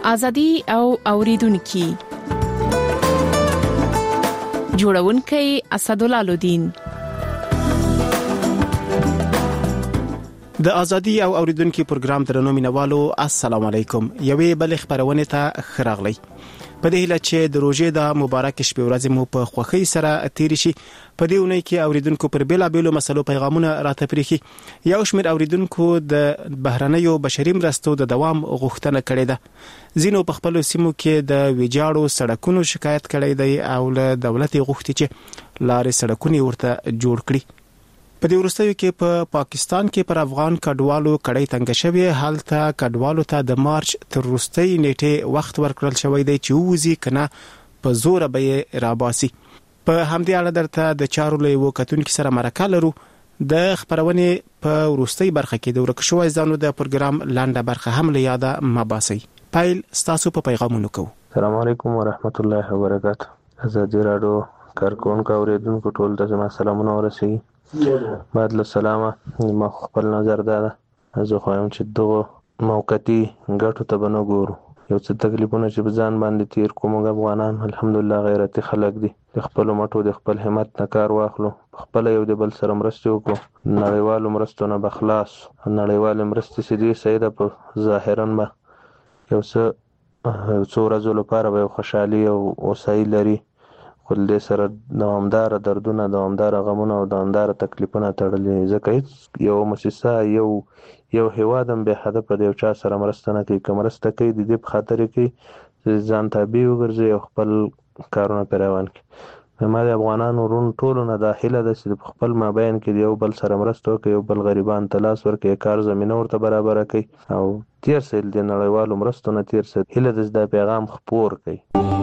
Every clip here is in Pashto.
ازادي او اوریدونکو جوړونکي اسدالله لودین. د ازادي او اوریدونکو پروګرام درنو مینوالو السلام علیکم. یوې بل خبرونه ته خراغلی. په دې هیله چې د روزې د مبارک شپې ورځې مو په خوښۍ سره تیر شي. په دې ونې کې اوریدونکو پر بیلابیلو مسلو پیغامونه راته پریخي. یو شمېر اوریدونکو د بهرنیو بشري مرستو د دوام غوښتنه کړې ده. ځینو په خپل سیمو کې د ویجاړو سړکونو شکایت کړی دی او له دولت غوښتي چې لارې سړکونه ورته جوړ کړي. په دې وروستیو کې په پاکستان کې پر افغان کډوالو کړي تنګ شوی حالت کډوالو ته د مارچ تر وروستۍ نیټه وخت ورکړل شوی دی چې وځي کنه په زور به راباسي. په همدې اړه درته د چارو له وکټونکو سره مرکه لرو. د خبرونه په وروستۍ برخه کې د ورکشوي ځانو د پروګرام لاندې برخه هم له یاده مباسي. پایل ستاسو په پیغامونو کو. السلام علیکم ورحمت الله وبرکاته. ازادي رادیو کارکونکو اوریدونکو ټول ته زما سلامونه ورسوي. بعد له سلامه ما خپل نظر ده زه خوایم چې دغه موقتی ګټو ته بنو ګورو. یو څه تکلیفونه چې بزان باندې تیر کوم افغانان الحمدلله غیرتي خلک دي. خپل مټو د خپل همت نه کار واخلو. خپل یو د بل سره مرسته وکړو. نړیوالو مرستو نه بخلاص. نړیوال مرستې سړي سیده په ظاهرا ما یو څه ورځې لپاره به خوشحالي او اوسای لري. خو دې سره دوامدار دردونه، دوامدار غمونه او دوامدار تکلیفونه تړلي. ځکه یو مؤسسه یو هیواد هم به هدف په یو چا سره مرسته نه کوي. که مرسته کوي د دې په خاطر کې ځان تابع وګرځي او خپل کارونه پیروان کوي. ما د افغانانو ورونو ټولو نه داخله ده چې په خپل مابین کې یو بل سره مرسته وکړي، یو بل غریبان ته لاس ورکړي، کار زمینه ورته برابره کړي او تیر سیل د نړیوالو مرستو نه تیر سیل هیله د پیغام خپور کړي.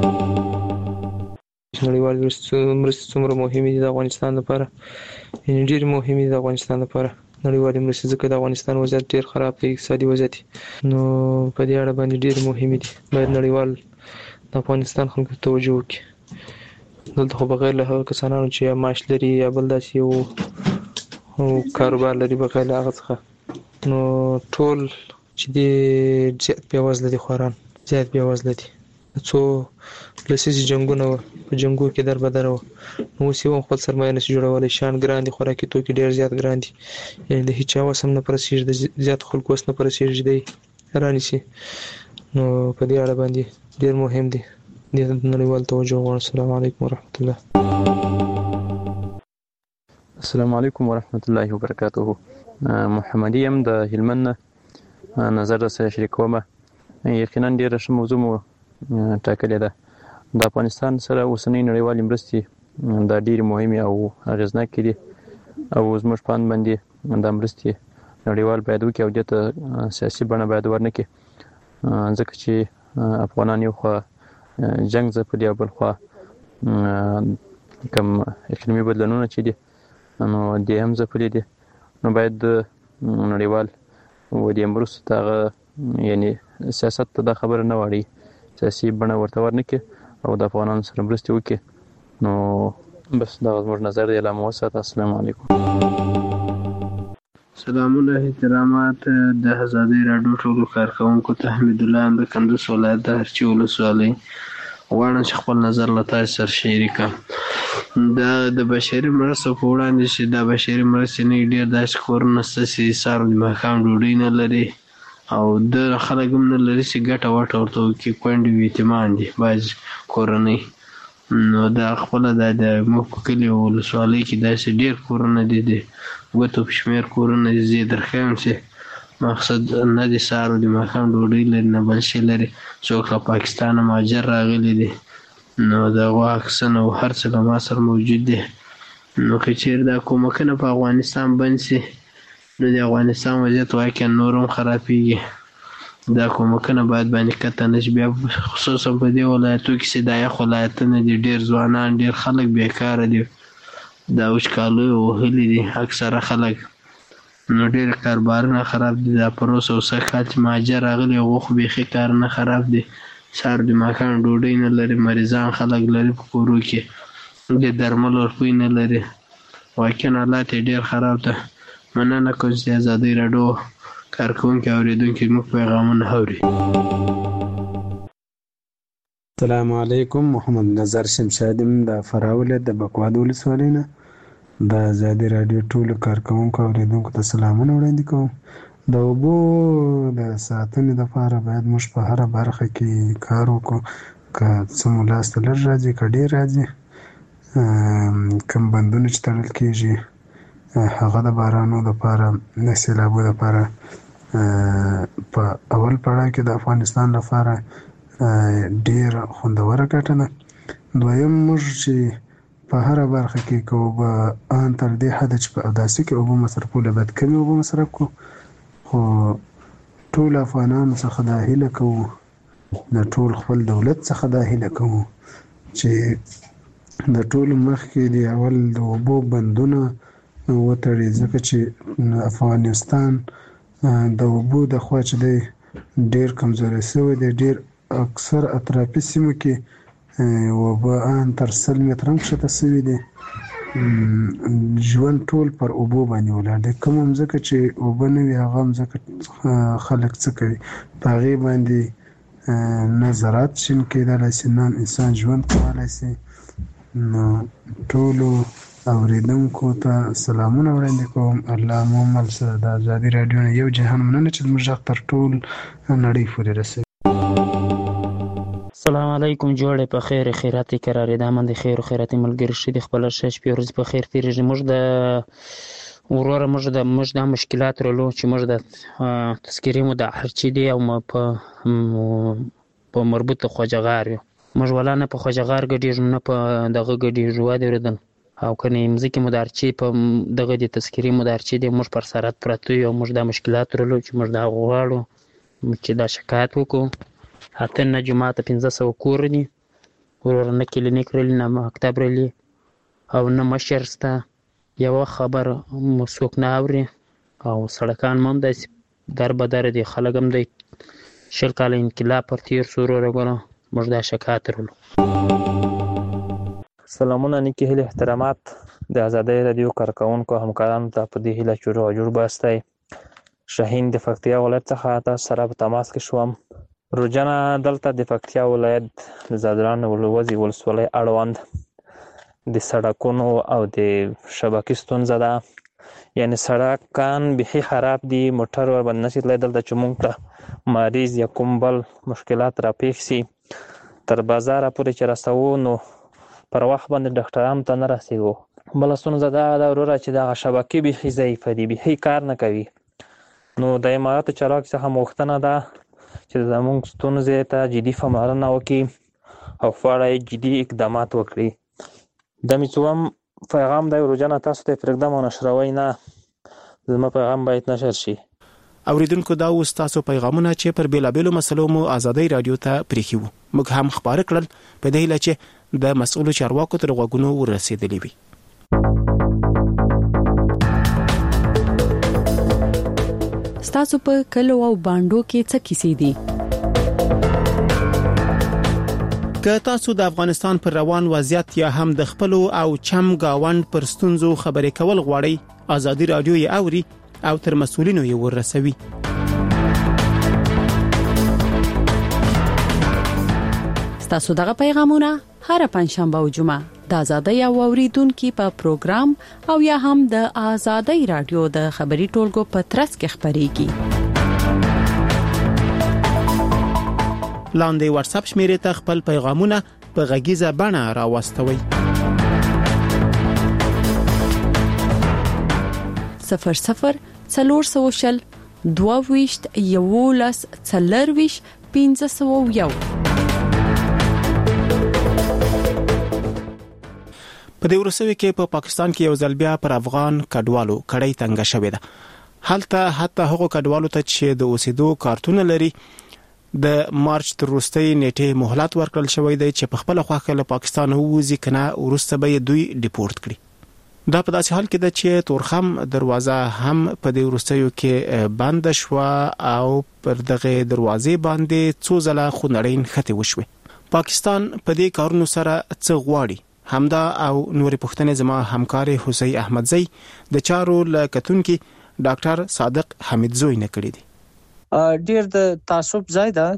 نړیوال مرستې څومره مهمې دي د افغانستان لپاره، یعنې ډېرې مهمې دي د افغانستان لپاره نړیوالې مرستې، ځکه د افغانستان وضعیت ډېر خراب دی، اقتصادي وضعیت. نو په دې اړه باندې ډېرې مهمې دي. باید نړیوال د افغانستان خلکو ته توجه وکړي. دلته خو بغیر له هغه کسانو چې یا معاش لري یا بل داسې یو کاروبار لري، بغیر له هغه څخه نو ټول چې دې زیات بېوزله دي، خوران زیات بېوزله دي. څو لسیزې جنګونه وه، په جنګو کې در بدره وه، نو اوس یې هم خپل سرمایه نشي جوړولی. شیان ګران دي، خوراکي توکي ډېر زیات ګران دي، یعنې د هېچ چا وس هم نه په رسېږي، د زیاتو خلکو وس نه په رسېږي چې دی رانیسي. نو په دې اړه باندې ډېر مهم دی، دې ته نړیوال توجه غواړم. السلام علیکم ورحمت الله. السلام علیکم ورحمت الله وبرکاته. محمد یم د هلمند نظر سره شریکوم. یقینا ډېره ښه موضوع مو ټاکلې ده. د افغانستان سره اوسنۍ نړیوالې مرستې دا ډېرې مهمې او اغېزناکې دي او زموږ په اند باندې دا مرستې نړیوال باید وکړي او دې ته سیاسي بڼه باید ورنکړي، ځکه چې افغانان یو خوا جنګ ځپلي او بل خوا کوم اقلیمي بدلونونه چې دي نو دې هم ځپلي دي. نو باید نړیوال و دې مرستو ته هغه یعنې سیاست ته دا خبره نه واړي، سیاسي بڼه ورته ورنکړي او د افغانانو سره مرستې وکړي. نو بس دا زموږ نظر دی. لا مو وساته. السلام علیکم. سلامونه احترامات د ازادي راډیو ټولو کارکونکو ته. حمید الله د کندوز ولایت د هرچی ولسوالۍ غواړم چې خپل نظر له تاسو سره شریک کړم. د بشري مرستو په وړاندې چې دا بشري مرستې نه ډېر داسې کورونه شته چې سهار د ماښام ډوډۍ نه لري او د خلک هم نه لري چې ګټه وټه ورته وکړي. کونډې وي، یتیمان دي بعض کورنۍ. نو دا خپله دا د موږ په کلي او ولسوالۍ کې داسې ډېر کورونه دي، د ګوتو په شمېر کورونه دي. زه یې درښیم چې مقصد نه د سهار د ماښام ډوډۍ لري نه بل شی لري. څوک له پاکستانه مهاجر راغلي دي، نو د هغو عکسونه او هر څه له ما سره موجود دي. نو که چېرې دا کومکونه په افغانستان بند شي نو د افغانستان وضعیت واقعا نور هم خرابېږي. دا کومکونه باید باندې کته نه شي. بیا خصوصا په دې ولایتو کې چې دا یخ ولایتونه دي، ډېر ځوانان ډېر خلک بیکاره دي، دا وچکالۍ وهلي دي اکثره خلک. نو ډېر کاروبارونه خراب دي. دا پروس او سږ کال چې مهاجر راغلي هغو خو بیخي کارونه خراب دي. سهار د ماښام ډوډۍ نه لري، مریضان خلک لري په کورو کې، د درملو روپۍ نه لري. واقعا حالات یې ډېر خراب ده. مننه کوم چې ازادي راډیو کارکونکي اوریدونکي موږ پیغامونه اوري. السلام علیکم. محمد نظر شمشادیم د فراوله د بکواد ولسوالۍ نه. د آزادي رادیو ټولو کارکوونکو او اوریدونکو ته سلامونه وړاندې کوم. د اوبو د ساتنې لپاره باید موږ په هره برخه کې کار وکړو. که څه مو لاسته لږ راځي که ډېر راځي. کوم بندونه چې تړل کېږي هغه د بارانو لپاره د سیلابو لپاره په اول پړاو کې د افغانستان لپاره ډېره خوندوره ګټه ده. دویم موږ چې په هره برخه کې که اوبه ان تر دې حده چې په اوداسي کې اوبه مصرفوله باید کمې اوبه مصرف کړو. خو ټول افغانانو څخه دا هیله کوو، د ټول خپل دولت څخه دا هیله کوو چې د ټولو مخکې د اول د اوبو بندونه وتړي، ځکه چې افغانستان د اوبو د خوا چې دی ډېر کمزوری شوی دی. ډېر اکثر اطرافي سیمو کې اوبه ان تر 100 متره هم کښته شوي دي. ژوند ټول پر اوبو باندې ولاړ دی. کومه مځکه چې اوبه نه وي هغه مځکه خلک څه کوي؟ په هغې باندې نه زراعت شین کېدلی شي، نه انسان ژوند کولی شي. نو ټولو اوریدونکو ته سلامونه وړاندې کوم. الله مو مل شه. د آزادي رادیو نه یو جهان مننه چې زموږ غږ تر ټول نړۍ پورې رسوي. السلام علیکم. جوړې په خیر خیراتي قرارې د امن د خیر او خیراتي ملګری شي د خپل شش په ورځ په خیر تیریږي. موږ د وروره موږ د مشکلات رلو چې موږ د تذکیري مو د هرچی دی او په مربوط خوجغار یو. موږ ولا نه په خوجغار ګډیږو نه په دغه ګډیږو واده ردن او کني مزکی مدارچی په دغه د تذکیري مدارچی دی. موږ پر سرات پراته یو. موږ د مشکلات رلو چې موږ د غواړو چې دا شکایت وکړو. حتی نه جماعت 1500 کور دي، ورور نه کلینیک رلی، نه مکتب رلی او نه مشر سته. یوه خبر څوک نه اوري او سړکان هم داسې در بدر دي. خلک هم د 20 کاله انقلاب پر تیر سو وروره ګوره موږ دا شکایت رلو. سلامونه، نیکې هیلې احترامات د آزادۍ رادیو کارکوونکو همکارانو ته په دې هیله چې روغ جوړ باستی. شاهین د پکتیا ولایت څخه تاسو سره په تماس کې شوم. روجنه دلته د پکتیا ولایت د زادران ولوزي ولسوالۍ اړوند د سړکونو او د شبکې ستونزه ده. یعنې سړکان بیخي خراب دي، موټر ورباندې نشي تللی. دلته چې موږ ته مریض یا کوم بل مشکلات راپېښ سي تر بازاره پورې چې رسوو نو پر وخت باندې ډاکټرانو ته نه رسېږو. بله ستونزه دا ده وروره چې دغه شبکې بیخي ضعیفه دي، بیخي کار نه کوي. نو د اماراتو چارواکو څخه غوښتنه ده چې زموږ ستونزې ته جدي پاملرنه وکړي او په اړه یې جدي اقدامات وکړي. د مې څوم پیغام دی روجانه تاسو ته پرېږدم او نشروئ نه. زما پیغام باید نشر شي. اوریدونکو دا اوس تاسو پیغامونه چې پر بیلابیلو مسلو مو آزادۍ رادیو ته پریښي وو موږ هم خبره کړل په دې هیله چې د مسؤلو چارواکو تر غوږونو ورسېدلې وي. ستاسو په کلو او باندو کې څه کیسې دي؟ که تاسو د افغانستان پر روان وضعیت یا هم د خپل او چم گاوند پر ستونزو خبرې کول غواړئ، آزادي رادیو یې اوري او تر مسؤلینو یې ورسوي. ستاسو دغه پیغامونه هر پنځشنبه او جمعه د آزادۍ او اوریدونکو په پروګرام او یا هم د آزادۍ رادیو د خبري ټولګو په ترڅ کې خبريږي. لاندې واتس اپ شمیرې ته خپل پیغامونه په غږیزه بڼه راوستوي. 00 400 22 11 40 501. په دې ورسوي کې په پاکستان کې یو ځل بیا پر افغان کډوالو کړۍ تنګه شوې ده. هلته حتی هغو کډوالو ته چې د اوسېدو کارتونه لري د مارچ تر وروستۍ نیټې مهلت ورکړل شوی دی چې په خپل خوښه له پاکستان ووځي کنه وروسته به دوی ډیپورت کړي. دا په داسې حال کې ده چې تورخم دروازه هم په دې وروستیو کې بند شو او پر دغه دروازې باندې څو ځله خونړۍ نښتې وشوې. پاکستان په دې کارونو سره څه غواړي؟ همدا او نورې پوښتنې زما همکار حسین احمدزی د چارو لکتونکو ډاکټر صادق حمیدزوی نه کړې دي. ډیر د تعصب ځای ده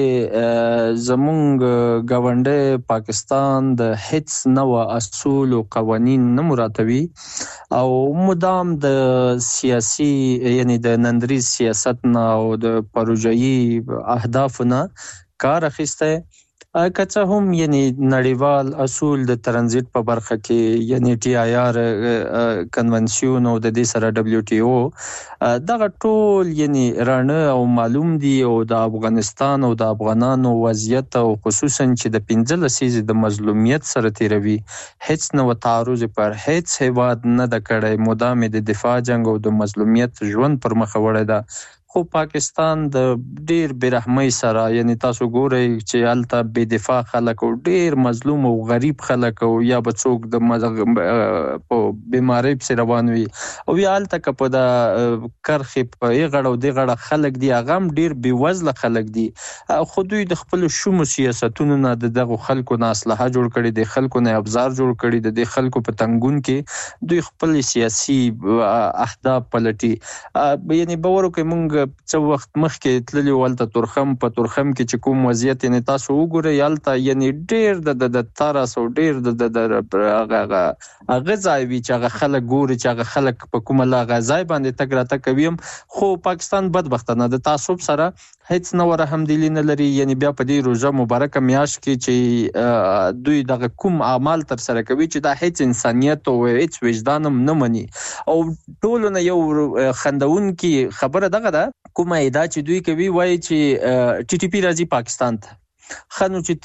چې زمونږ ګاونډي پاکستان د هیڅ نوع اصول او قوانین نه مراتبي او مدام د سیاسي یعنی د نندریز سیاست نه او د پروژایي اهدافونه کار اخیسته کڅه هم یعنی نړیوال اصول د ترانزیت په برخه کې یعنی ټي آی آر کنونسیون او د دې سره دبليو ټي او دغه ټول یعنی رانه او معلوم دي او د افغانستان او د افغانانو وضعیت او خصوصا چې د 15 لسیزې د مظلومیت سره تیروي هیڅ نو تعرض پر هیڅ هیواد نه د کړي مدام د دفاع جنگ او د مظلومیت ژوند پر مخ وړي ده خو پاکستان د ډیر برحمۍ سره یعنی تاسو ګورئ چې الته بے دفاع خلک او ډیر مظلوم او غریب خلک او یا بچوک د په بیماری په روان وي او یا الته په د کرخې په غړو دی غړه خلک دی هغه ډیر بې وزله خلک دي خو دوی د خپل شوم سیاستونو نه دغه خلکو نه اصلاح جوړ کړي د خلکو نه ابزار جوړ کړي د خلکو په تنګون کې دوی خپل سیاسي اهداف پلټي یعنی باور کوي مونږ څو وخت مخکې تللی ولته تورخم کې چې کوم وضعیت نه تاسو وګورئ یالته یعنی ډیر د تارس او ډیر د هغه ځای وی چې هغه خلک ګوري چې هغه خلک په کومه لا غځای باندې تګ راته کوي خو پاکستان بدبختانه د تعصب سره هیڅ نو رحمدلی نه لري یعنی بیا په دې روزه مبارکه میاش کې چې دوی دغه کوم اعمال تر سره کوي چې دا هیڅ انسانیت او هیڅ وجدان نه مني او ټول نه یو خندون کې خبره دغه ده کومه ادا چې دوی کوي وایي چې ټي ټي پی راځي پاکستان ته خنو چې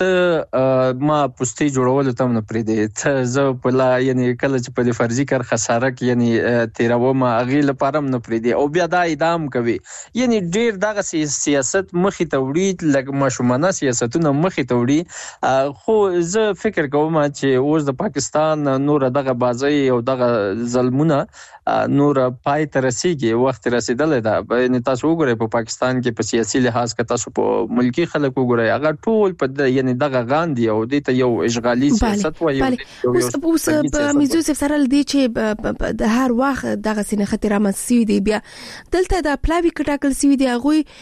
ته ما پوسټي جوړول ته نه پرې دي ته زه په لا یعنی کله چې په فرضي کار خساره کې یعنی تیرو ما اغه لپاره نه پرې دي او بیا دا ادام کوي یعنی ډیر دغه سیاست مخې ته وړي لکه ماشومانه سیاستونه مخې ته وړي خو زه فکر کوم چې اوس د پاکستان نور دغه بازي او دغه ظلمونه نور پای ته رسیږي وخت رسیدلې ده یعنی تاسو وګورئ په پاکستان کې په سیاسي لحاظ کې تاسو په ملکی خلک وګورئ هغه ټول په یعنی دغه غاندي او دته یو اشغالي سیاست وایي اوس په میزو سره لدی چې د هر وخت دغه سینه خطر رامنځته دی بیا دلته د پلاوی کټاکل سوي دی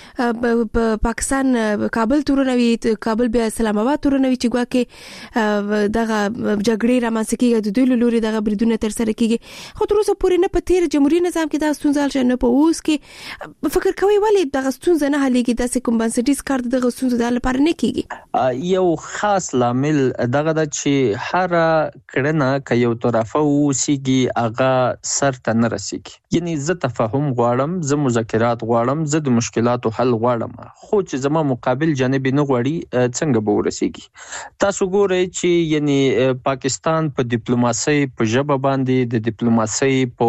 هغه په پاکستان کابل تورنوي کابل بیا اسلام آباد تورنوي چې ګواکې دغه جګړې رامنځته کیږي د دوی لوري دغه بریدونه تر سره کیږي خو تر اوسه پورې نه په تیر جمهوریت نظام کې دا ستونزه شنه په اوس کې فکر کوي ولی دغه ستونزه نه حلېږي د کوم بنسټیز کار دغه ستونزه د لپاره نه کیږي یو خاص لامل دغه د چې هر کړنه ک یو طرفه وسیږي هغه سر ته نه رسیږي یعنی زه تفاهم غواړم زه مذاکرات غواړم زه د مشکلاتو حل غواړم خو چې زما مقابل جانب نه غواړي څنګه به ورسیږي تاسو ګورئ چې یعنی پاکستان په ډیپلوماسي په ژبه باندې د ډیپلوماسي په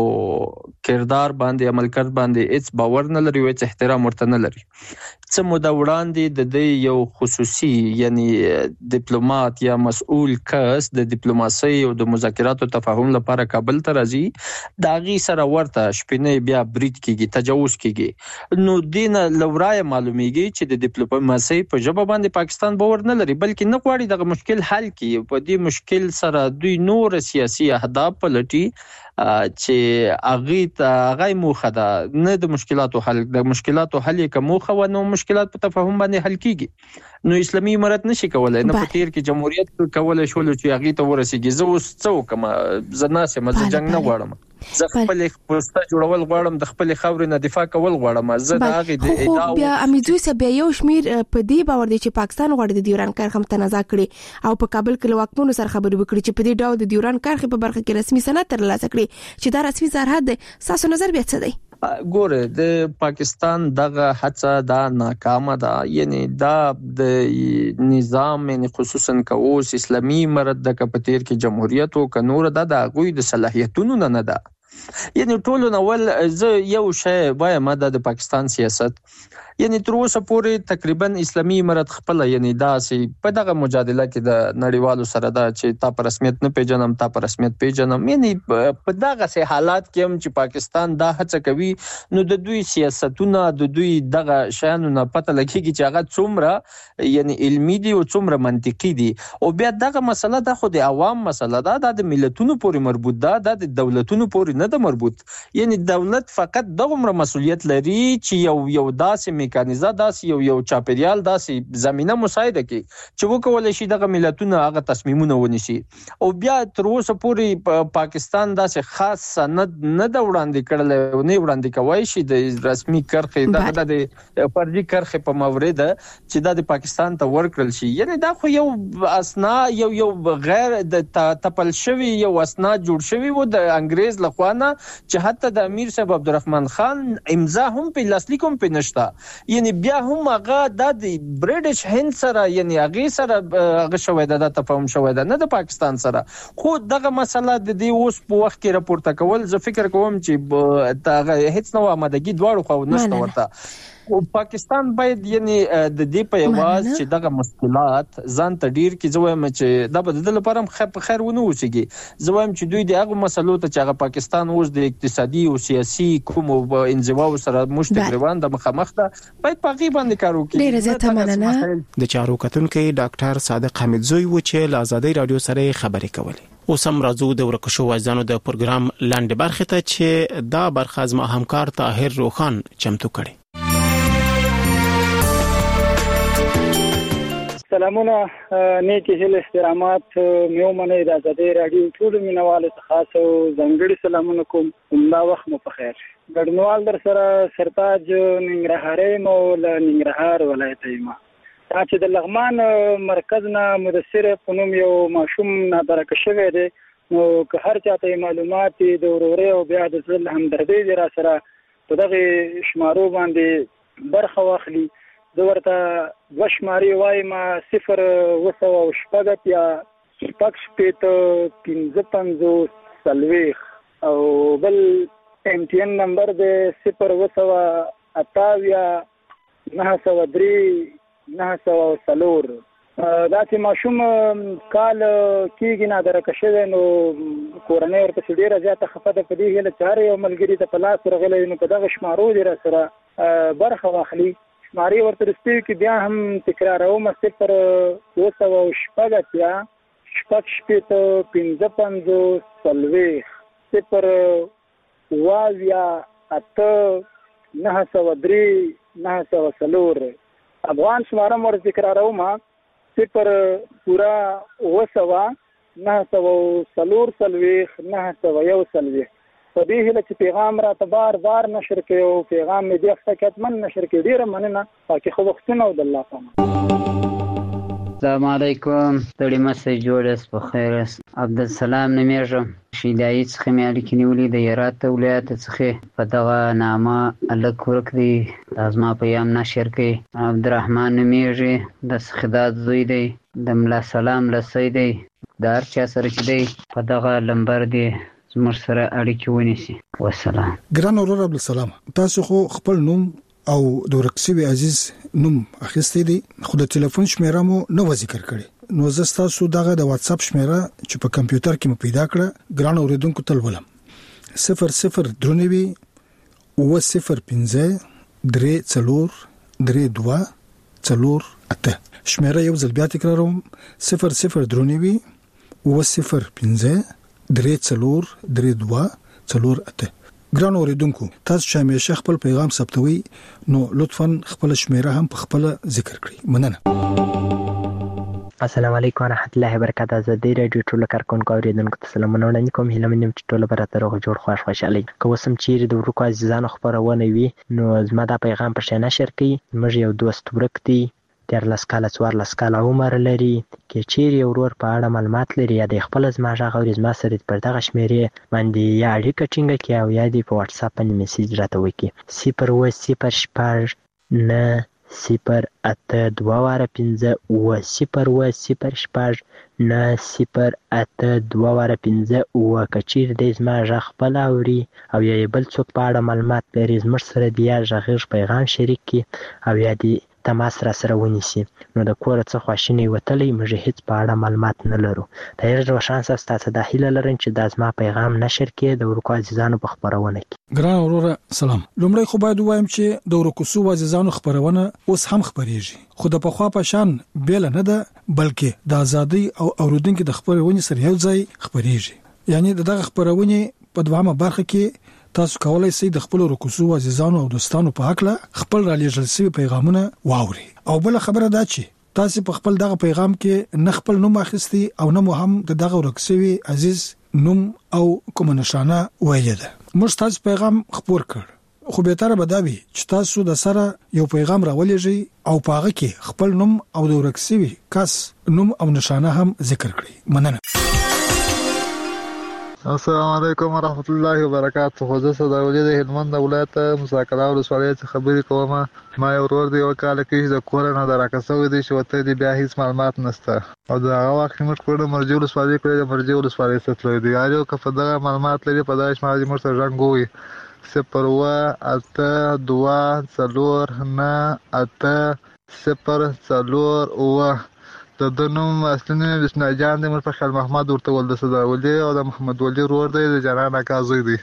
کردار باندې عمل کړ باندې هیڅ باور نه لري او هیڅ احترام ورته نه لري څه موده وړاندې د دې یو خصوصي یعنی ډیپلوماټ یا مسؤل کس د ډیپلوماسي او د مذاکراتو تفاهم لپاره کابل ته راځي دا غي سره ورته شپنه بیا برید کیږي تجاوز کیږي نو دینه لورای معلومیږي چې د ډیپلوماسي په ژبه باندې پاکستان باور نه لري بلکې نه غواړي دغه مشکل حل کړي په دې مشکل سره دوی نور سیاسي اهداف پلټي چې هغه موخه ده نه د مشکلاتو حل د مشکلاتو حل کومه و نو مشکلات په تفاهم باندې حل کیږي نو اسلامي امارت نشي کولای نه په تیر کې جمهوریت کولای شول چې هغه ته ورسیږي زه اوس څوک ما زناسه مزه جنگ نه غواړم زه خپل پوسټه جوړول غواړم د خپل خاورې نه دفاع کول غواړم زه د هغه د ادعا بیا امیدوي سبا یو شمیر په دې باور دي چې پاکستان غواړي د ډیوران کرښه متنازع کړي او په کابل کې واکمنو سره خبرې وکړي چې په دې ډول د ډیوران کرښه په برخه کې رسمي سند ترلاسه کړي چې دا رسمي سرحد دی تاسو نظر بیا څه دی ګوره د پاکستان دغه هڅه دا ناکامه ده یعنی دا د نظام یعنی خصوصا کوس اسلامي امارت د کپتیر کې جمهوریت او کنور د غوی د صلاحیتونو نه ده یعنی ټول نو زه یو شی وایم د پاکستان سیاست یعنی تر اوسه پورې تقریبا اسلامي امارت خپل یعنی داسې په دغه مجادله کې د نړیوالو سره دا چې تا په رسمیت نه پیژنم تا په رسمیت پیژنم یعنی په دغه سه حالات کې هم چې پاکستان دا هڅه کوي نو د دوی سیاستونه د دوی دغه شانو نه پته لګیږي چې هغه څومره یعنی علمي دي او څومره منطقي دي او بیا دغه مسله د خو د عوام مسله ده د ملتونو پورې مربوط ده د دولتونو پورې نه د مربوط. یعنی دولت فقط دغه مسؤلیت لري چې یو داسې میکانیزه داسې یو چاپیریال داسې زمينه مساعده کوي چې وکولای شي دغه ملتونه هغه تصمیمونه ونیسي. او بیا تر اوسه پورې پاکستان داسې خاص سند نه د وړاندې کړل او نه وړاندې کوي شي د رسمي کرخې د فرضي کرخې په مورد چې د پاکستان ته ورکړل شي. یعنی دا خو یو اسنا یو غیر د تپل شوی یو اسنا جوړ شوی و د انګريز لخوا نه چې حتی د امیر صاحب عبدالرحمن خان امضا هم په لاسلیک هم په نشتا. یعنی بیا هم هغه د برټش هند سره یعنی هغه سره هغه شوی د تفاهم شوی د نه د پاکستان سره. خو دغه مسله د دې اوس په وخت کې راپورته کول زه فکر کوم چې دا هیڅ نو آمادګي دواړو خو نشته ورته. او پاکستان باید یعنی د دې په یواز چې دغه مشکلات ځان ته ډیر کې زویم چې د بدل لپاره خیر ونه وسیږي. زویم چې دوی دغه مسلو ته چې پاکستان اوس د اقتصادي او سیاسي کوم انزوا سره مشتګروان د مخامخ ده باید په غي باندې کار وکړي. ډیر زیاته مننه. د چارو کتونکو ډاکټر صادق حمیدزوی و چې له آزادۍ رادیو سره خبرې کولې. اوس هم راځو د ورکشو وځانو د پروګرام لاندې برخه ته چې دا برخه از ما همکار طاهر روخان چمتو کړي. سلامونه نیکی هیله احترامات میو منه د آزادۍ رادیو ټول مینوالو ته خاص او ځانګړي سلامونه کوم. دا وخت مو په خیر. ګډنوال در سره سرتاج ننګرهاري مو له ننګرهار ولایت یم. دا چې د لغمان مرکز نه مدثر په نوم یو ماشوم نادرک شوی دی نو که هر چاته معلومات د وروري او بیا د ځل همدردي را سره په دغه شمارو باندې برخه واخلي. زه ورته دوه شمارې وایم 0 او شپږ یا شپږ شپېته 55 او بل MTN نمبر دی 0 903 904. دا چې ماشوم کال کېږي نادرکه شوی نو کورنۍ ورپسې ډېره زیاته خفه ده په دې هیله چې هر یو ملګري ته په لاس ورغلی نو په دغه شمارو دې را سره برخه واخلي. شمارې ورته رسېږي کې بیا هم تکراروم 0 او شپږ یا شپږ شپېته 55 0 یا 903 904. افغان شمارم ور تکراروم 0 پورا 904 901. په دې هله چې پیغام را ته بار نشر کړي او پیغام مې د حقیقتمن نشر کړي ډیره مننه پاکي خو وختونه او د الله پامه. السلام علیکم ستړي مسه جوړس په خیر. عبدالسلام نمیږم شیدای څخه مې اړیکې نیولې د هرات ولایت څخه په دغه نامه الک ورک دی لازمه پیغام نشر کړي. عبدالرحمن نمیږي د سخدات زوی دی د ملا سلام لسی دی د هر چا سره چې دی په دغه لمبر دی زموږ سره اړیکې ونیسي. والسلام. ګران اورور عبدالسلام تاسو خو خپل نوم او د ورکسوي عزیز نوم اخیستی دی خو د ټلیفون شمیره مو نو ذکر کړي نو زه تاسو دغه د واتس اپ شمیره چې په کمپیوټر کې مو پیدا کړه ګران اوریدونکو تل ولم 00 درنوي او 05 3 4 شمیره یو ځل بیا تکراروم 00 درنوي او 05 3 ګران اوریدونکو تاسو چې همیشه خپل پیغام ثبتوي نو لطفاً خپل شمیره هم په خپل ذکر کړئ. مننه. السلام علیکم ورحمت الله وبرکاته. آزادۍ رادیو ټول کارکونکو اوریدونکو ته سلامونه وړاندې کوم. هیله مې چې ټول به راته روغ جوړ خوشحالي که وسم چیرې د ورکو عزیزانو خبرونه وي نو زما دا پیغام پر شي نشر کړئ. موږ یو دوست ورک دی 14 کاله 14 کاله عمر لري کې چیرې ورور په اړه معلومات لري یا د خپل زما غوړي زما سره پر دغه شمیرې باندې یا اړیکه ټینګه کې او یا د په واتس اپ باندې میسج راته وکړي 0 0 8 2 5 او 0 0 9 0 8 2 5 او کچیر د زما ژغ خپل اوري او یا بل څوک په اړه معلومات لري زما سره دی یا ژغ پیغام شریک کی او یا دی تماس را سره ونیسي نو د کور څخه خواشینی وتلې موږ هیڅ په اړه معلومات نه لرو. دا یو روشن تاسو د هیله لرم چې د ازما پیغام نشر کړي د ورکو عزیزانو په خبرونه کې. ګران وروره سلام. لومړی خو باید وایم چې د ورکو عزیزانو خبرونه اوس هم خبريږي خو د پخوا په شان بیل نه ده بلکې د ازادي او اوریدونکو د خبرونه سره یو ځای خبريږي. یعنی دغه خبرونه په دوامه برخه کې تاسو کولای شئ د خپل رکوسو عزیزانو او دوستانو په حق له خپل را لېږل شوی پیغامونه واوري. او بل خبره دا چې تاسو په خپل دغه پیغام کې نه خپل نوم اخیستي او نه مو هم د دغه ورکسوي عزیز نوم او کوم نشانه ویل ده. موږ تاسو پیغام خبر کړ، خو به تر بداوي چې تاسو د سره یو پیغام راولېږئ او پاغه کې خپل نوم او د ورکسوي کس نوم او نشانه هم ذکر کړئ. مننه. السلام علیکم ورحمت الله وبرکاته. خو زه صداولي د هلمند ولایت مساکلا ولسوالۍ څخه خبرې کوم. ما یو ورور دی وکاله کې د کورونه دراکسوي دي چې وته دی بیا هیڅ معلومات نشته او دا هغه وخت موږ کړو مرجو ولسوالۍ کې د مرجو ولسوالۍ څخه دی یارو که په دغه معلومات لري په داش ما دې مرته رنګوي 0 د نوم اصلي بسم الله جان د مرفخل محمد ورته ول د صداولي او د محمد ولي ورور دی د جنان اکازوی دی.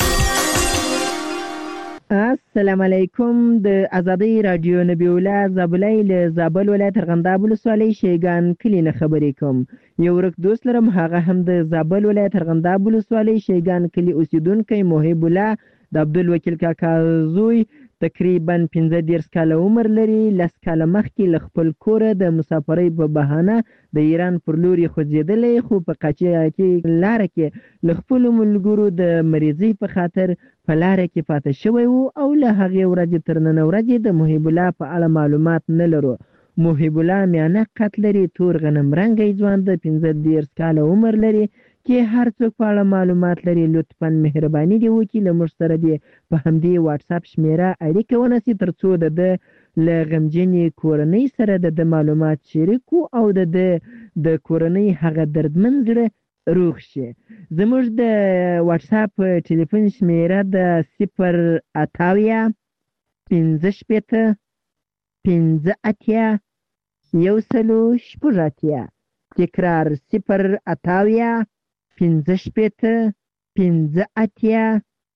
السلام علیکم. د ازادي رادیو نبی الله زابلای له زابل ولایت ارغنداب ولسوالۍ شیګان کلی نه خبرې کوم. یو ورک دوست لرم، هغه هم د زابل ولایت ارغنداب ولسوالۍ شیګان کلی اوسیدونکی محب الله د عبدالوکیل کاکا زوی تقریبا 15 کاله عمر لري. 10 کاله مخکې له خپل کوره د مسافرۍ په بهانه د ایران پر لور خوځېدلی، خو په قاچاق کې لاره کې له خپلو ملګرو د مریضۍ په خاطر په لاره کې پاتې شوی و او له هغې ورځې تر نن ورځې د محب الله په اړه معلومات نه لرو. محب الله میانه قد لري، تور غنم رنګی ځوان د 15 کاله عمر لري. کې هر څوک په اړه معلومات لري لطفاً مهرباني دی وکړي له موږ سره دی په همدې واتس اپ شمیره اړیکه ونیسي ترڅو د له غمجنې کورنۍ سره د معلومات شریکو او د کورنۍ هغه دردمن زړه روغ شي. زموږ د واتس اپ ټلیفون شمیره د 080 15 15 180 تکرار 080 15 15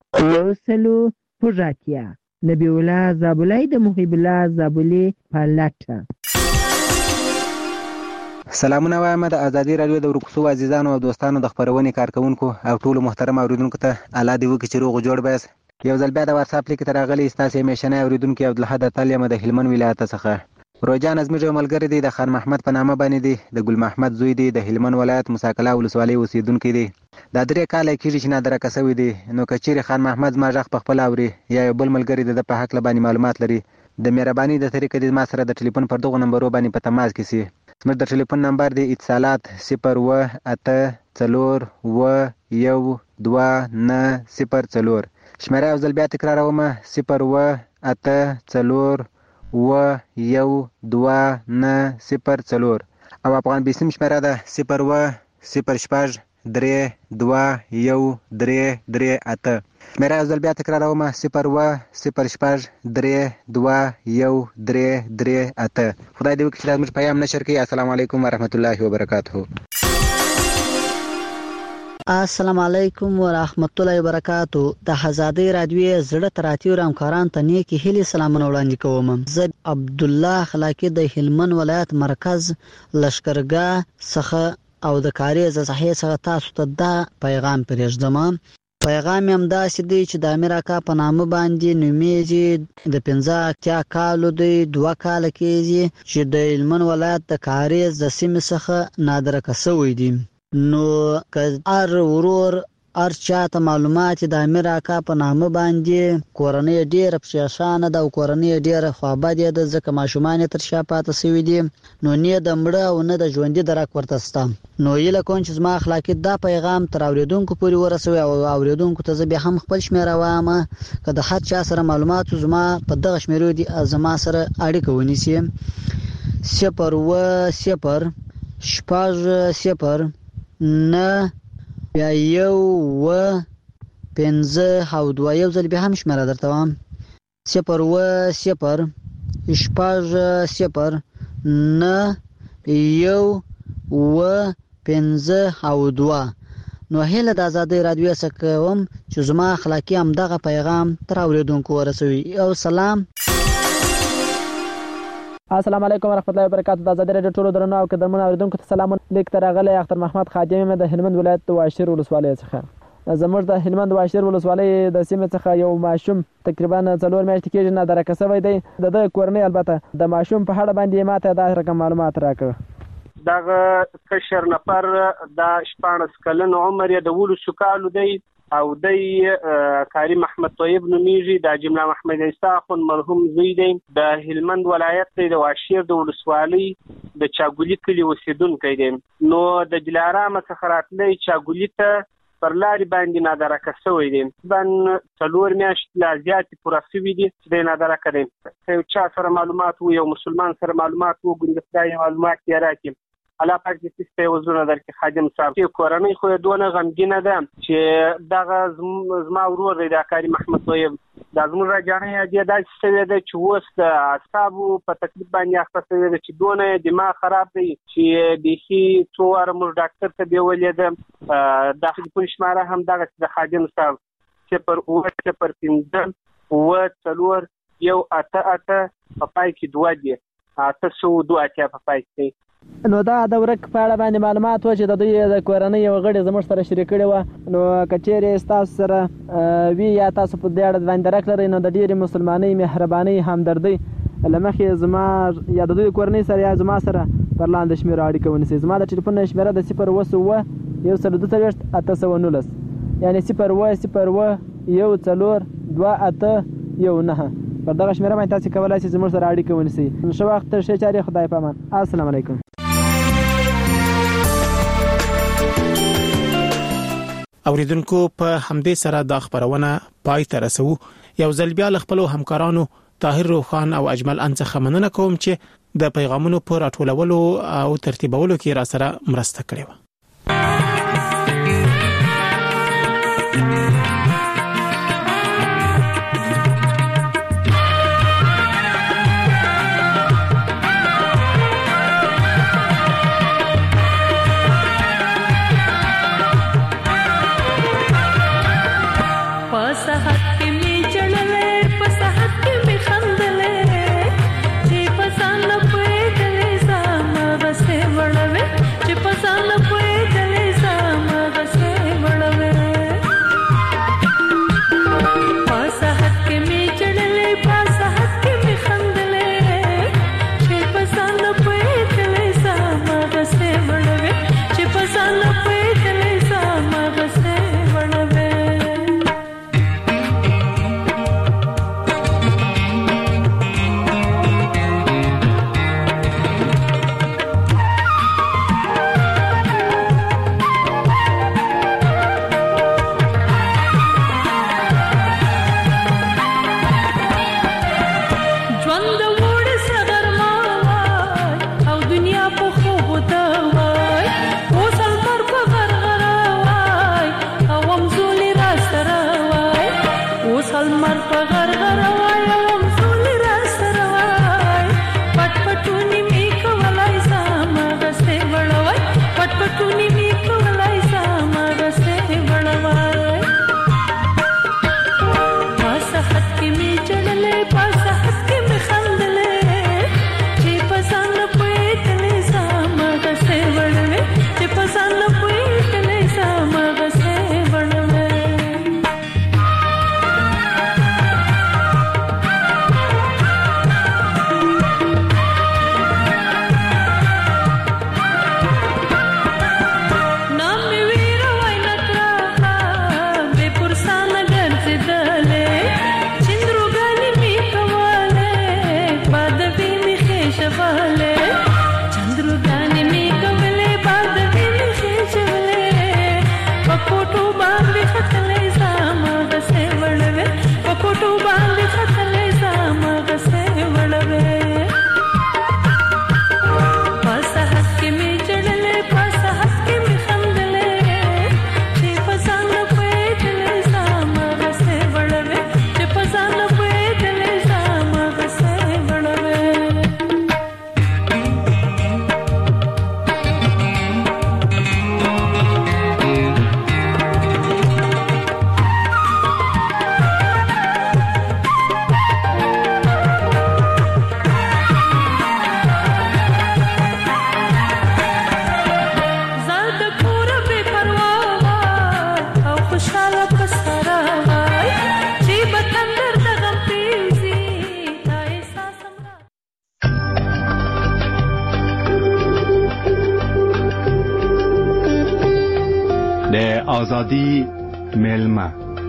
180 نبی الله زابلای د محب الله زابلی پالټ. سلامونه وایم د ازادي رادیو د ورکوسو عزیزانو او دوستانو د خبرونې کارکونکو او ټولو محترم اوریدونکو ته الله دې وکړي چې روغ جوړ بس. یو ځل بیا د واتس اپ لیک ته راغلی ستاسو همیشنی اوریدونکو عبدالحد تلیمه د هلمند ولایت څخه. روجان ازمیر یو ملګری دی د خان محمد په نامه باندې دی، د ګل محمد زوی دی، د هلمند ولایت مساکلا ولسوالۍ اوسیدونکی دی. دا 3 کاله کېږي چې نادره کسوي دی. نو که چیرې خان محمد ما غږ په خپل اوري یا یو بل ملګری د په حق باندې معلومات لري، د مهرباني د طریقې د ما سره د ټلیفون پر دغه نمبر باندې په تماس کې سي. زموږ د ټلیفون نمبر دی اتصالات 018412904. شمیره یو ځل بیا تکراروم 018412904 او افغان بیسیم شمیره ده 01063221338. شمیره یو ځل بیا تکراروم 01063221338. خدای دې وکړي چې دا زموږ پیام نشر کړي. السلام علیکم ورحمت الله وبرکاته. السلام علیکم ورحمت الله وبرکاتو. د ازادي رادیو زړه تراتیو همکاران ته نیکی هیلې سلامونه وړاندې کوم. زه عبد الله خلاقی د هلمند ولایت مرکز لشکرګاه څخه او د کاری صحیح څخه تاسو ته دا پیغام پرېږدم. پیغام هم داسې دی چې د امیر اکا په نامه باندې نومیږي، د 15 کالو دی، 2 کاله کېږي چې د هلمند ولایت د کاری د سیمې څخه نادره کسوی دی. نو که هر ورور هر چاته معلومات د امیر اکا په نامه باندې کورنۍ ډیره پریشانه ده او کورنۍ ډیره خوابدې ده ځکه ماشومان تر شا پاتې شوي دي، نو نه د مړه او نه د ژوندي درک ورته شته. نو هیله کوم چې زما اخلاقي دا پیغام تر اوریدونکو پورې ورسوي او اوریدونکو ته زه بیا هم خپل شمیره وایم که د هر چا سره معلومات زما په دغه شمیرو دي زما سره اړیکه ونیسي 010 نه بیا 1 او 2 یو ځل بیا هم شمیره درته وایم 010 نه 1 او 2. نو هله د ازادي رادیو څخه کوم چې زما اخلاقی هم دغه پیغام تر اوریدونکو ورسوي. او سلام. السلام علیکم ورحمت الله وبرکاته. د ازادي رادیو ټولو درنو او قدرمنو اوریدونکو ته سلام. لیک تر غلې اختر محمد خادم د هلمند ولایت د واشیر ولسوالۍ څخه. زموږ د هلمند واشیر ولسوالۍ د سیمې څخه یو ماشوم تقریبا 4 میاشتې کېږي نادرکه شوی دی. د کورنۍ البته د ماشوم په اړه باندې ماته دا رقم معلومات راکړه. دغه کشر نفر د 14 کلن عمر یې د 12 کالو دی او د کریم احمد طیب نومیږي. د جمله محمد عیسی خون مرحوم زوی دی. د هلمند ولایت د واشیر د ولسوالۍ د چاګولی کلی اوسیدونکی دی. نو د دلارام څخه راتلی چاګولی ته پر لارې باندې نادرکه شوی دی. تقریبا 4 میاشتې لا زیاتې پوره شوي دي چې دی نادرکه دی. یو چا سره معلومات و، یو مسلمان سره معلومات و، ګوندې خدای معلومات یې راکړي. الله پاک دې ستاسو وزونه درکې خادم صاحب. چې کورنۍ خو دونه غمګینه ده چې دغه زما ورور دی د کریم احمد طیب د زموږ راجانې دی داسې شوی دی چې اوس د اعصابو په تکلیف باندې اخته شوی دی چې دونه دماغ خراب دی چې بیخي څو واره موږ ډاکټر ته بیولې ده. داخلي پولیس شماره هم دغه د خادم صاحب 0 4 یو 8 په پای کې 2 دی 802 په پای کې. نو دا د ورک په اړه باندې معلومات و چې د دوی د کورنۍ یو غړي زموږ سره شریک کړي و. نو کچېرې تاسو سره وی یا تاسو په دې اړه باندې راکړئ نو د ډېرې مسلمانۍ مهرباني همدردي لمخې زما یا د دوی کورنۍ سره یا زما سره پر لاندې شمیره اړیکه ونیسئ. زما د ټلیفون شمیره د 0 819 یعنی 0 1 4 2 8 9 پر دغه شمیره باندې تاسو کولای شئ زموږ سره اړیکه ونیسئ. ښه وخت ښه چارې خدای پامان. السلام علیکم. اوریدونکو په همدې سره دا خبرونه پای ته رسو. یو ځل بیا خپل همکارانو طاهر روخان او اجمل انڅخه مننه کوم چې د پیغامونو پر راټولولو او ترتیبولو کې را سره مرسته کړې و. چې پسند پوي دلې سم غسه وړوي چې پسند پوي آزادی میلمه.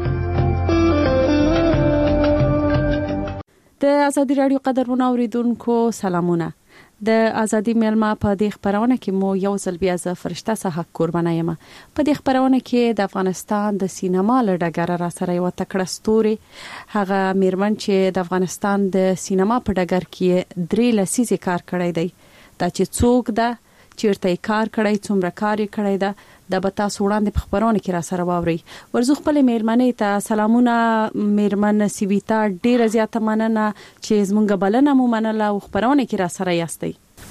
د ازادي رادیو قدرمن اوریدونکو سلامونه. د ازادي میلمه په دې خبرونه کې مو یو ځل بیا ز فرشته صحه قربانه یم. په دې خبرونه کې د افغانستان د سینما لړګر را سره یو تکړه ستوري هغه میرمن چې د افغانستان د سینما په ډګر کې 3 لسیزې کار کړی دی. دا چې څوک ده، چیرته کار کړی، څومره کار کړی ده، د بتا سوړاندې په خبرونه کې را سره واوري. ورزو خپل میرمنې ته سلامونه. میرمن سیویتا ډیره زیاته مننه چې زمونږ بلنه مو منله او خبرونه کې را سره یاستئ.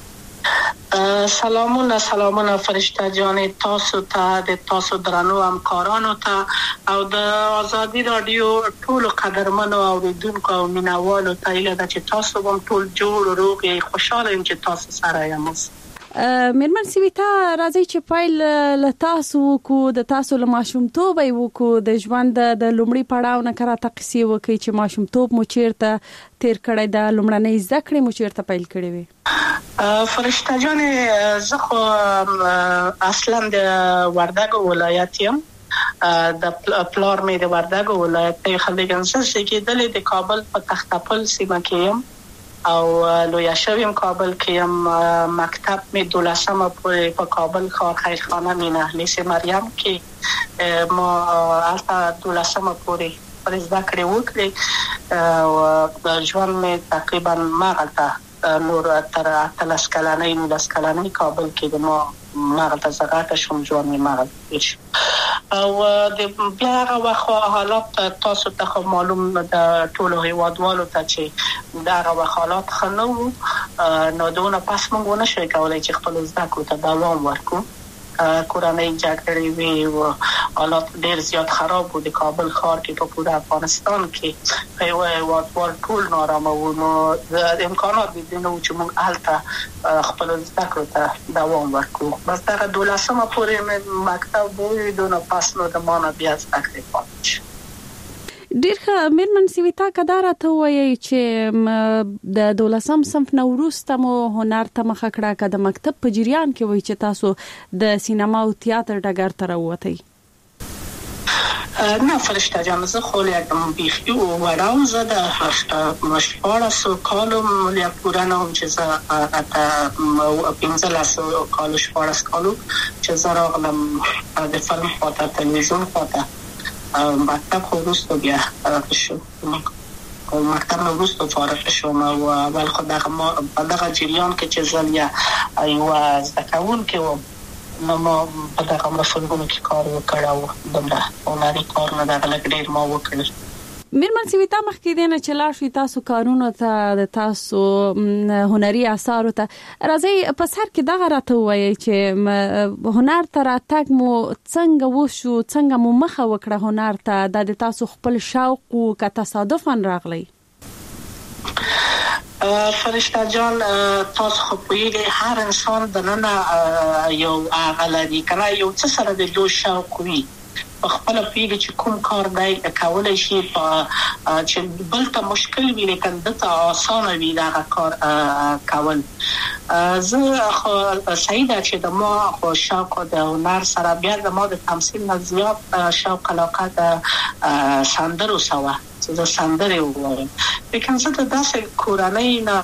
سلامونه فرشته جان، تاسو ته د تاسو درنو همکارانو ته او د ازادي رادیو ټول قدرمنو اوریدونکو او مینوالو ته ایله ده چې تاسو هم ټول جوړ روغ او خوشاله یم چې تاسو سره یم. میرمن سیویتا راځي چې پایل له تاسو کو د تاسو له ماشومتوب یو کو د ژوند د لومړي پړاو نه کرا تقسی وکي چې ماشومتوب مو چیرته تیر کړی د لومړنۍ زده کړې مو چیرته پیل کړې وي. فرشته جان، زه خو اصلا د وردګو ولایت یم. د پلار مې د وردګو ولایت ته خلګنسه چې د کابل په تختپل سیمه کې یم او لویا شویم کابل کې یم. مکتب می 12مه پورې په کابل ښار خیرخانه مینه لیسه مریم کې ما البته 12مه پورې پر زده کړې وکړې او ژوند می تقریبا ماغلطه نور تر 13 کلنۍ کابل کې د ما ماغلطه زغاته شوم. ژوند می ماغلطه شو او د بیا هغه وخت حالات تاسو ته معلوم د ټولو هیوادوالو ته چې دا هغه حالات خنو نو دونه پس موږ نه شوي کولای چې خپل زده کړو ته دوام ورکړو. کورنۍ جګړې وی او حالات ډېر زیات خراب و د کابل ښار کې په پوره افغانستان کې یو هیوادوال ټول نارامه و. نو د امکانات دي نو چې موږ هلته خپل زده کړو ته دوام ورکړو. بس دا 12مه پورې مکتب وی دونه پس نو د ما نه بیا زده کړې پاتې شو. ډیر ښه. میرمن سیویتا کدار ته وایي چې د 12م صنف نه وروسته مو هنر ته مخه کړه که د مکتب په جریان کې وایي چې تاسو د سینما او تیاتر ډګر ته راووتئ؟ نه فرشته جان، زه خو یکم بیخي وړاو زه د 14 کالو ملیا پوره نه وم چې زه 15 کالو 14 کالو چې زه راغلم د فلم خواته تلویزیون خواته. مکتب خو وروسته بیا شو او مکتب نه وروسته فارغ شوم او اول خو دغه جریان کې چې زه یو زده کوونکی وم نو ما په دغه فلمونو کې کار وکړ او دومره هنري کار نه دغه لږ ډېر ما وکړ. میرمن سیویتا مخکې دی نه چې لاړ شئ تاسو کارونو ته د تاسو هنري اثارو ته راځئ په سر کې دغه راته ووایئ چې هنر ته راتګ مو څنګه وشو، څنګه مو مخه وکړه هنر ته؟ دا د تاسو خپل شوق و که تصادفاً راغلی؟ فرشته جان، تاسو خو پوهیږئ هر انسان دننه یو هغه لري کنه یو څه سره د دوی شوق وي په خپل پیږي چې کوم کار دی کولای شي چې بل ته مشکل وي لیکن دته آسان وي دا کار کول. زه خو سعیده چې د ما خو شوق د هنر سره بیا د ما د تمثیل نه زیات شوق علاقه د سندرو سوا چې زه سندرې ووایم. لیکن زه د داسې کورنۍ نه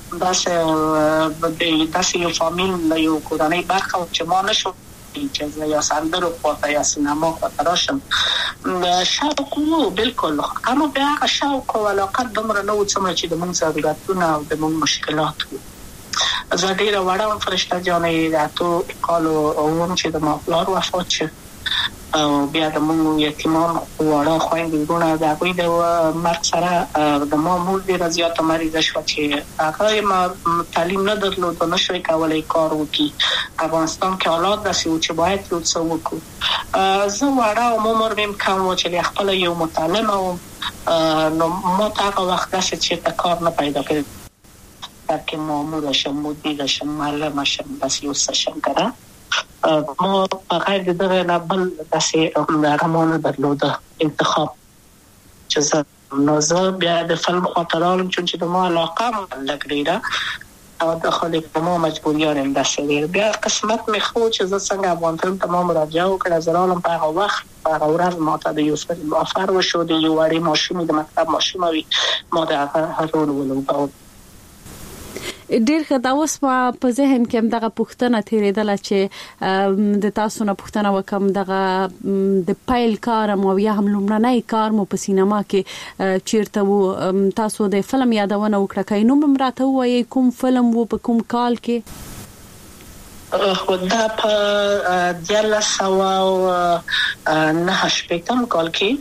داسې یو فامیل یو کورنۍ برخه چې ما نشو چې یا سندرو خواته یا سینما خواته راشم. شوق و بالکل، اما بیا هغه شوق و علاقه دومره نه و څومره چې د موږ ضرورتونه او د موږ مشکلات وو. زه ډېره وړه وم فرشته جانې، د 8 کالو وم چې د ما پلار وفات شو او بیا د موږ یتیمان وړه خویندې وروڼه د هغوی د مرګ سره د ما مور ډېره زیاته مریضه شوه چې هغه ما تعلیم نه درلود او نه شوی کولی کار وکړي. افغانستان کې حالات داسې وو چې باید یو څه وکړو. زه وړه وم، عمر مې کم و چې خپله یو متعلمه وم نو ما ته هغه وخت داسې چېرته کار نه پیدا کړی که ماموره شم، مدیره شم، معلمه شم، بس یو څه شم کنه. ما بغیر د دغه نه بل داسې هغه ما نه درلوده انتخاب چې زه نو زه بیا د فلم خواته راغلم چون چې د ما علاقه لږ ډېره او د خلک په مو مجبوریان هم داسې وي. بیا قسمت مې خو چې زه څنګه افغان فلم ته ما مراجعه وکړه، زه رالم په هغه وخت په هغه ورځ ما ته د یو فلم افر وشو، د یو وړې ماشومې د مکتب ماشومه وي، ما د هغه رول ولوباوه. ډیر ښه. دا اوس په ذهن کې هم دغه پوښتنه تیرېدله چې د تاسو نه پوښتنه وکم دغه د پایل کار مو یا هم لومړنی کار مو په سینما کې چیرته وو؟ تاسو د فلم یادونه وکړه، کای نو مراته وایي کوم فلم وو په کوم کال کې؟ خو دا په 1989 کال کې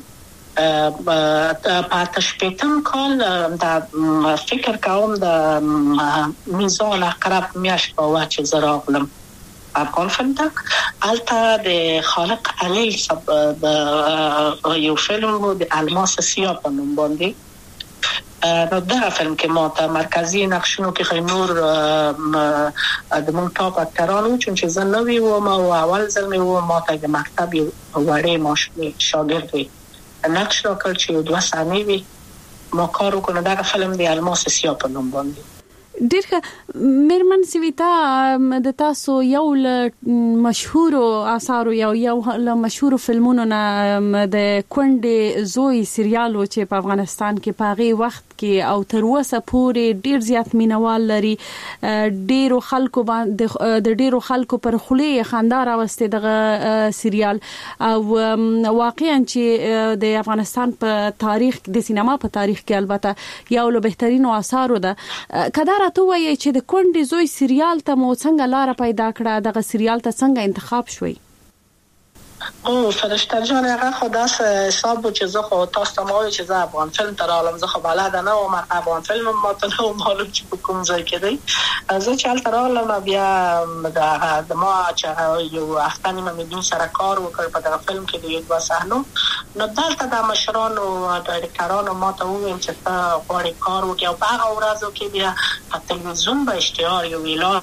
په تشپیتم کال دا فکر کوم د میزان اقرب میاش په واچ زراغلم افغان فلم ته الته د خالق علیل د یو فلم وو د الماس سیاه په نوم باندې. نو دا فلم کې ما ته مرکزی نقشونو کې نور د مونږ ټاپ اکټرانو چې زه نوې وم او اول ځل مې و ما ته د مکتب یو وړې ماشومې شاګرد وي نقش راکړ چې 2 ثانیې وي ما کار وکړ. دا فلم د الماس سیاه په نوم باندې. ډیر ښه. میرمن سویتا، د تاسو یو مشهور آثار یو له مشهور فلمونو نه د کونډې زوی سریالو چې په افغانستان کې په هغه وخت کې او تر اوسه پورې ډیر زیات مینوال لري، ډیرو خلکو باندې د ډیرو خلکو پر خولي خندا راوستي دغه سریال، او واقعا چې د افغانستان په تاریخ د سینما په تاریخ کې البته یو له بهترینو آثارو ده. کدار ته وایي چې د کونډې زوی سریال ته مو څنګه لار پیدا کړه؟ دغه سریال ته څنګه انتخاب شوي؟ او فرشته جان هغه خداس حساب چې زه خو تاسو ته مو چې زه افغان فلم تر عالم زه خو بلد نه وم، افغان فلم ما ته نو معلوم چې کوم ځای کې دی. زه چې تر عالم بیا د ما چې یو هفته نیمه مې دوی سره کار وکړ په دغه فلم کې د یو ځای صحنو. نو دلته د مشرانو ډایرکټرانو ما ته وویل چې تاسو غواړئ کار وکړئ او په هغه ورځو کې بیا په تلویزیون به اشتهار یو اعلان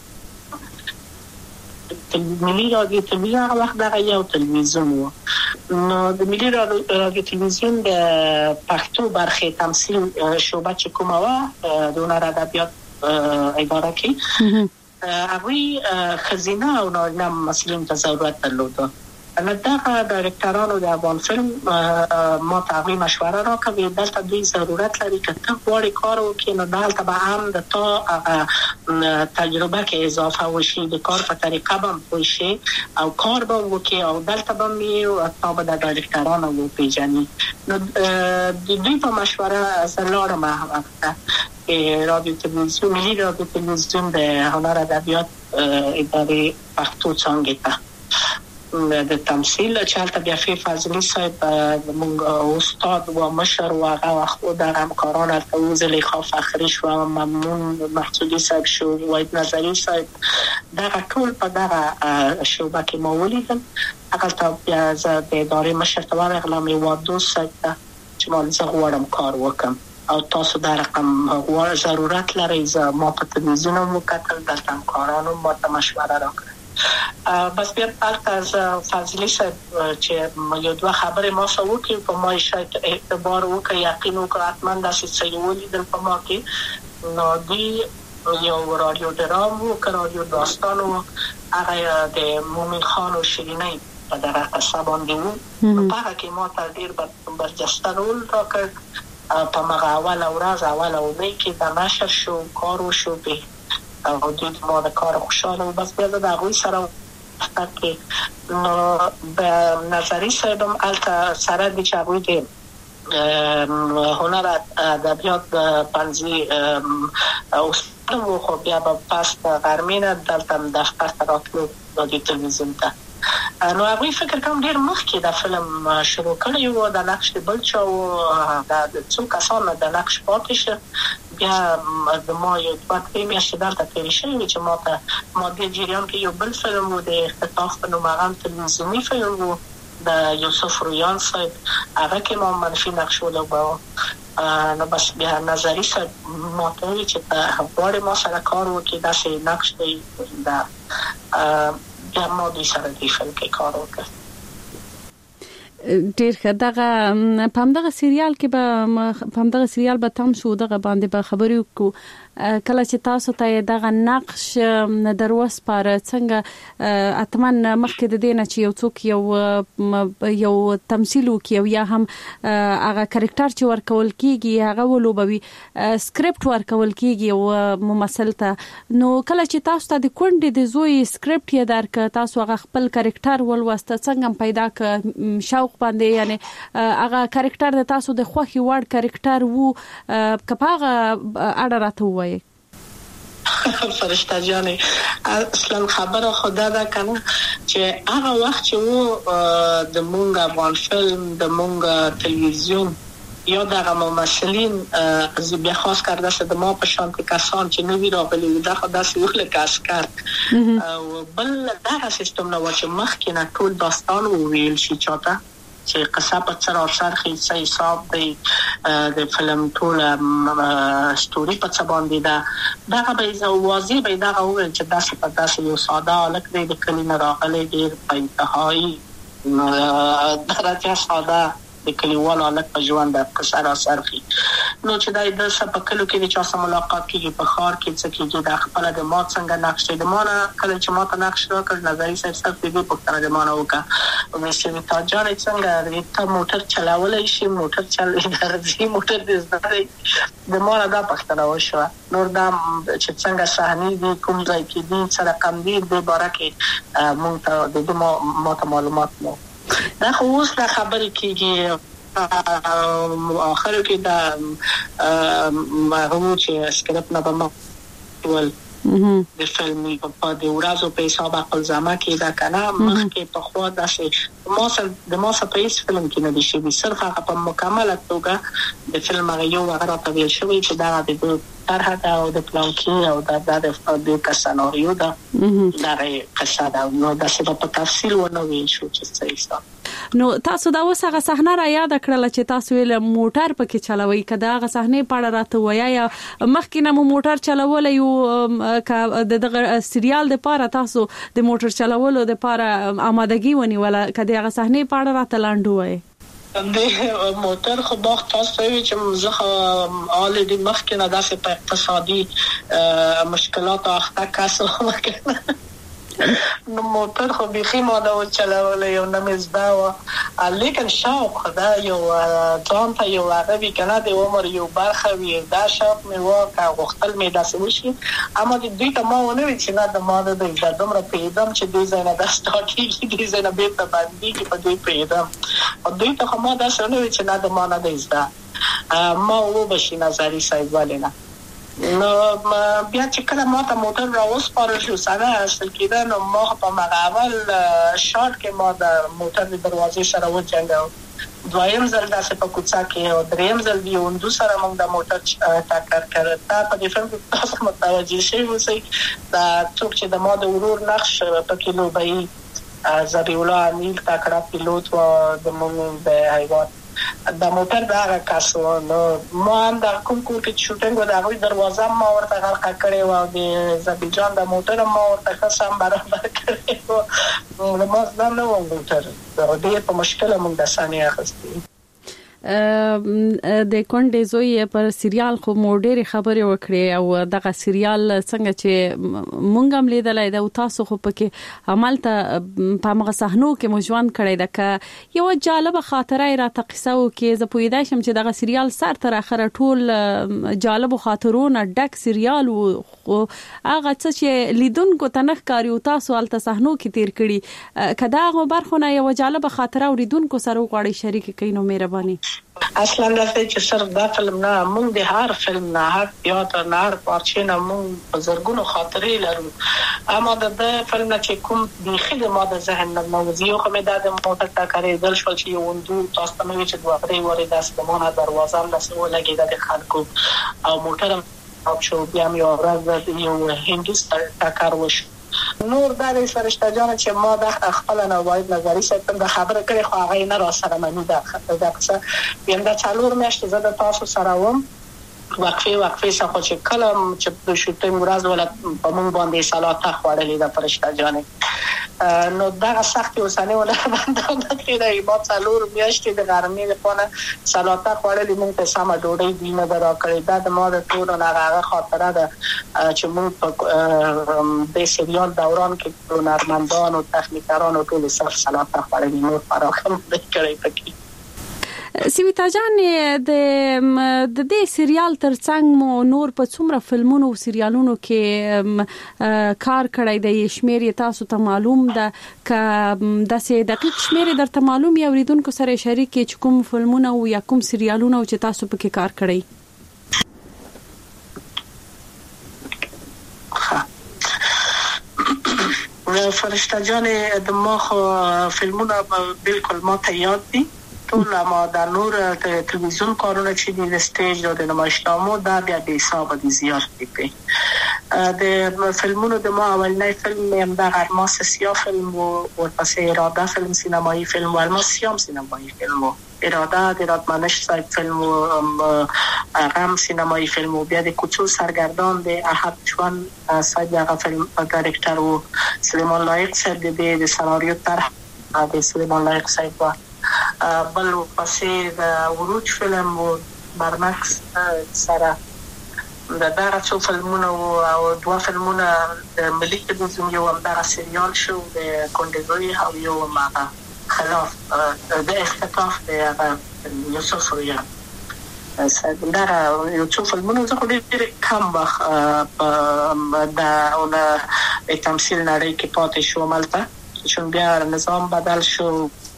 ملي رادیو تلویزیون هغه وخت دغه یو تلویزیون و. نو د ملي رادیو تلویزیون د پښتو برخې تمثیل شعبه چې کومه وه د هنر ادبیات اداره کې هغوی ښځینه او نارینه ممثلینو ته ضرورت درلوده. نو دغه ډایرکټرانو د افغان فلم ما ته هغوی مشوره راکړه، دلته دوی ضرورت لري که ته غواړې کار وکړې نو دلته به هم د تا تجربه کې اضافه وشي، د کار په طریقه به هم پوه شي او کار به وکړې او دلته به هم تا به د ډایرکټرانو وپېژني. نو د دوی په مشوره زه لاړم هغه ته رادیو تلویزیون ملي رادیو تلویزیون د هنر ادبیات ادارې پښتو څانګې ته د تمثیل چې هلته بیا فی فضلي صاحب موږ استاد و مشر و هغه وخت د همکاران هلته و زلیخا فخري شو، ممنون محسودي صاحب شو، وحید نظري صاحب، دغه ټول په دغه شعبه کې ما ولیدل. هغلته بیا زه د ادارې مشر ته ورغلم هېواد دوست صاحب ته چې ما زه غواړم کار وکړم او تاسو دا رقم ضرورت لرئ. زه ما په تلویزیون هم وکتل، دلته همکارانو ما ته مشوره راکړه. بس بیا هلته فضلي صاحب چې یو دوه خبرې ما سره وکړې په ما شاید اعتبار وکړه، یقین وکړه حتما داسې څه یې ولیدل په ما کې. نو دوی یو رادیو ډرام وکړ، رادیو داستان و، هغه د مومن خان و شیرینۍ په دغه قصه باندې و. په هغه کې ما ته ډېر برجسته رول راکړ. په هغه اوله ورځ اوله اونۍ کې د نشر شو، کار وشو پې او دوی ما د کار خوشحاله و. بس بیا زه د هغوی سره وختر کې نو نظري صاحب هم هلته سره دي چې هغوی د هنر ادبیات پنځه استاد و، خو بیا به پس غرمې نه دلته دفتر ته راتلو رادیو تلویزیون ته. نو هغوی فکر کوم ډېر مخکې د فلم شروع کړی و، د نقش د بل چا و، د څو کسانو د نقش پاتې شه. بیا د ما یو 2 میاشتې دلته تېرې شوې وې چې ما دې جریان کې یو بل فلم و د اختطاف په نوم، هغه هم تلویزیوني فلم و د یوسف رویان صاحب، هغه کې ما منفي نقش ولوباوه. نو بس بیا نظري صاحب ما ته وویل چې ته غواړې ما سره کار وکړې، داسې نقش دی بیا ما دوی سره دې فلم کې کار وکړ. ډیر ښه. دغه په همدغه سریال کې به تم شو، دغه باندې به خبرې وکړو. کله چې تاسو ته دغه نقش دروس پر څنګه اتمن مخکې د دینه چې یو څوک یو تمثيل وکي یا هم هغه کریکټر چې ورکول کیږي هغه ولوبوي سکرپټ ورکول کیږي او ممثل ته نو کله چې تاسو ته د کونډې د زوی سکرپټ یې درک تاسو هغه خپل کریکټر ولوسته څنګه پیدا ک شوق باندې یعنی هغه کریکټر د تاسو د خوخي وړ کریکټر وو کپاغه اړه راته وایي فرشته جانې اصلا خبره خدا دا کنه چې هغه وخت چې وو د مونږ افغان فلم د مونږ تلویزیون یا دغه ممثلین از بیا خاص کرده است د ما په شان کسان چې نوی راغلي دا خدا سه یو لکه اسکر او بل دغه سیستم نو چې مخکې نه ټول داستان ویل شي چاته چې قصه په سر او سر خې حساب دی د فلم ټول ستوري په څه باندې دا دغه به واضح به دغه ویل چې داسې په داسې یو ساده الک دی د کلی نه راغلی ډیر په انتهایی درجه ساده د کلیوالو الک په ژوند د قصه را سرخي نو چې دای د سپکلو کې چې تاسو ملاقات کیږي په خار کې څه کېږي د خپل د ما څنګه نقش د ما کله چې ما ته نقش راکړ نظری صاحب دې په تر د ما نو کا او مې تا جان څنګه ته موټر چلاولای شي موټر چلوي درځي موټر دې زده د ما دا پښتنه وشو نور دا چې څنګه صحنه دې کوم ځای کې دې سره کم دې د بارکه مونږ ته د ما معلومات نو دا خو اوس دا خبرې کېږي اخر کې دا هغه چې سکرپټ نه بمول د فلم په د ورځو په حساب خپل ځما کې دا کنه مخکې په خوا داسې د ما سره په هیڅ فلم کې نه دي شوي صرف هغه په مکمله توګه د فلم هغه یو هغه راته ویل شوی چې دا د طرح دا او د پلان کې او د سناریو دا قصه دا نو دا څه په تفصیل ونه ویل شو چې څه حساب نو تاسو دا وسغه صحنه را یاد کړل چې تاسو ویل موټر پکې چلوي کدا هغه صحنه پاړه راته ویا یا مخکې نه موټر چلول یو د سریال د پاره تاسو د موټر چلولو د پاره آمادګي ونی ولا کدا هغه صحنه پاړه راته لاندو وای د موټر خو باغ تاسو وی چې زه آلریډي مخکې نه داسې په اقتصادي مشکلات اخته کاسو نو موټر خو بيخي ما دا چلولې یو نمزدا و لیکن شوق خدا یو ځان ته یو عربي کنه د عمر یو برخه وی دا شوق مې واکه غختل مې داسې وشي اما د دوی ته ما ونه وی چې نه د ما د دومره پیدم چې دوی زنه د سټاکي دوی زنه به په باندې کې په دوی پیدم او دوی ته ما دا څه نه وی چې نه د ما نه دېزدا ما و بشي نظری صاحب ولینا نو بیا چې کله ما ته موټر راوس پاره شو سره اصل کېده نو ما په مغاول شارټ کې ما د موټر د دروازې سره وځنګاو دویم ځل داسې په کوڅه کې او دریم ځل دی وندو سره موږ د موټر ټاکر کړ تا په دې فلم کې تاسو متوجه شئ اوسئ دا څوک چې د ما د ورور نقش په کې لوبي زبی الله امیل تاکړه پیلوټ و د موږ د حیوان د موټر دا کاسو نو ما هم د کوم کې شوټینګ و دا غوي دروازه ما ورته غلق کړې و د زبی جان د موټر ما ورته خاصم برابر کړې و ما ځان نو موټر دا ډېر په مشکل موږ د ثانیه اخستې د کونډې زوی پر سریال خو مو ډېری خبرې وکړې او دغه سریال څنګه چې مونږ هم لیدلای دا او تاسو خو پکې عمل ته په هغه صحنو کې مو ژوند کړی دا که یو جالب خاطره را تقصاو کې ز پویدا شم چې دغه سریال سر تر اخره ټول جالب خاطرونه ډک سریال او هغه چې لیدونکو تنخ کاری او تاسو الته صحنو کې تیر کړي کدا هغه برخونه یو جالب خاطره او لیدونکو سره وغواړي شریک کینو مهرباني اصلا دا چې صرف دا فلم نه مونږ د هر فلم نه هر تیاتر نه هر پارچې نه مونږ په زرګونو خاطرې لرو اما د فلم نه چې کوم د خدای ما د ذهن نه موضوع خو مې د موټر تا کړې دل شو چې یو وندو تاسو ته مې چې دوه پرې وره داسې مونږه دروازه هم داسې ولګېده د خلکو او موټر هم شو بیا مې اورځ یو هندوستان تا کار وشو نور دا د فرشته جان چې ما د خپل نوایب نظری ستم د خبره کړې خو هغه نه را سره منی دا څه یم دا څلور میاشتې زه د تاسو سره وم وقفه څخه چې کلم چې د شوټینګ ورځ ولا په مونږ باندې صلات خوړلې د فرشته جان نو دا سختي اوسانه ولا باندې کېدای ما څلور میاشتې د غرمې لپاره سلاته خوړلې مونږ ته سم ډوډۍ دی نه درا کړې دا د ما د ټول هغه خاطره ده چې مونږ په د سریال دوران کې هنرمندان او تخنیکران او ټول سلاته خوړلې نور فراخم کړې پکې. سیویتا جان د دې سریال ترڅنګ مو نور په څومره فلمونو او سریالونو کې کار کړی دی شمیر تاسو ته معلوم ده ک داسې دقیق شمیر درته معلوم یا اوریدونکو سره شریک چې کوم فلمونه او یا کوم سریالونه چې تاسو پکې کار کړی؟ فرشته جان د ما فلمونه بالکل ما ته یاد دي ټول ما د نور تلویزیون کارونه چې د سټیج او د نمایشنامو دا بیا به حساب دي زیات دي د فلمونو د ما اولنی فلم هم د الماس سیاه فلم او ورپسې اراده فلم سینمایی فلم او الماس سیاه سینمایی فلم اراده د رادمنش صاحب فلم او غم سینمایی فلم او بیا د کوڅو سرگردان د احد چوان صاحب هغه فلم ډایرکټر او سلیمان لایق صاحب د سناریو طرح د سلیمان لایق صاحب بل پسې د وروج فلم او برمکس سره دا څو فلمونه او دوه فلمونه د ملي تلویزیون یو هم دا سریال شو د کندوزي او یو ما خلاف د اختطاف د یوسف رویا دا یو څو فلمونه زه خو ډېر کم وخت د تمثیل نړۍ کې پاتې شوم هلته چې بیا نظام بدل شو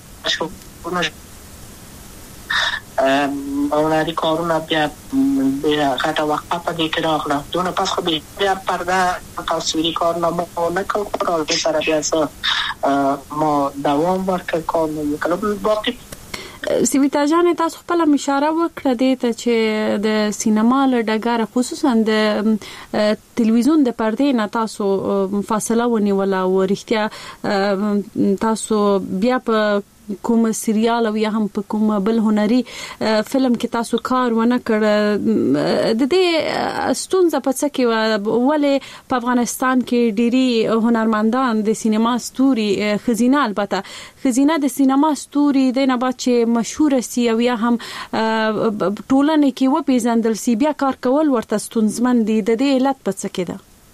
او لري کارونه بیا غټه وخت په دې کې راغله دونه پس خو بیا پرده تصویري کارونه مو نه کول او سره بیا ما دوام ورکړ کوم کله باقي سیویتا جان تاسو خپل اشاره وکړه دې ته چې د سینما له ډګر خصوصا د تلویزیون د پردې نه تاسو فاصله ونیوله او رښتیا تاسو بیا په کوم سریال او یا هم په کوم بل هنري فلم کې تاسو کار ونه کړ د دې ستونزه په څه کې ولې په افغانستان کې ډيري هنرمندان د سینما ستوري خزینه البته خزینه د سینما ستوري د نه بعد چې مشهور سي او یا هم ټولنه کې و پیژندل سي بیا کار کول ورته ستونزمن دي د دې علت په څه کې ده؟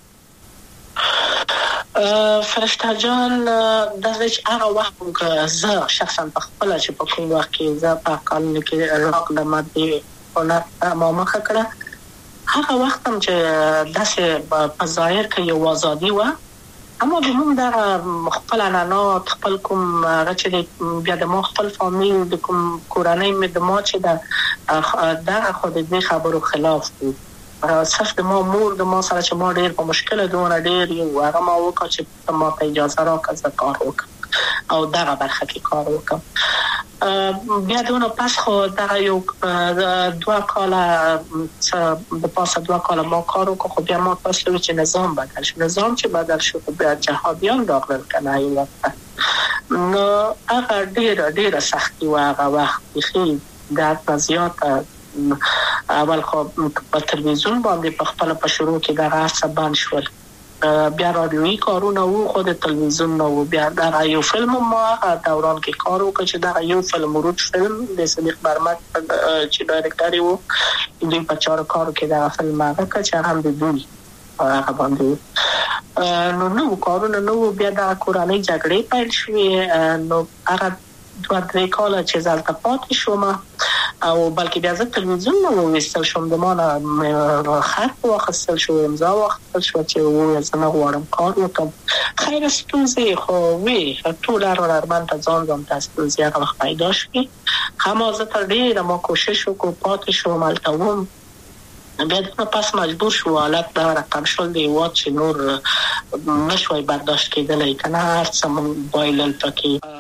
فرشته جان د هغه وخت زه شخصا په خپل چې په کوم وخت کې زه په قانون کې راغله ماده ولا ما مخه کړه هغه وخت هم چې داسې په ظاهر کې یو ازادي و اما به موږ دا خپل نه خپل کوم چې بیا د مو خپل فامیل د کوم کورنۍ مې د ما چې دا خو د دې خبرو خلاف دي صرف د ما مور د ما سره چې ما ډېر په مشکل دونه ډېر یو هغه ما وکړ چې ما ته اجازه راکړه چې کار وکړم او دغه برخه کې کار وکړم بیا دونه پس خو دغه یو 2 کاله د پاسه 2 کاله ما کار وکړ خو بیا ما تاسو چې نظام بدل شو نظام چې بدل شو بیا جهادیان راغلل کنه یو نو هغه ډېر سختي و هغه وخت خیلی درد زیاته اول خو په تلویزیون باندې په خپل په شروع کې دا غاصه باندې شول بیا رادیوي کارونه وو خو د تلویزیون نو بیا دا یو فلم ما دوران کې کار وکړ چې دا یو فلم وروج فلم د صدیق برمک چې ډایرکټر وو د په چار کار کې دا فلم هغه چې هم د دوی هغه باندې نو کارونه نو بیا دا کورانه جګړې پیل شوې نو هغه 2-3 کاله چې زالته پاتې شوم او بلکې بیا زه تلویزیون نو وستل شوم د مانه خط واخستل شو امضا واخستل شو چې زه نه غواړم کار وکړم خیر ستونزې خو وی ټول هنرمند ته ځان تاسو هغه وخت پیدا شوې هم زه تر ډېره ما کوشش وکړم پاتې شوم البته بیا د پاس مجبور شو حالت دا رقم شول دی واچ نور نشوي برداشت کېدلای کنه هر څه موبایل پکې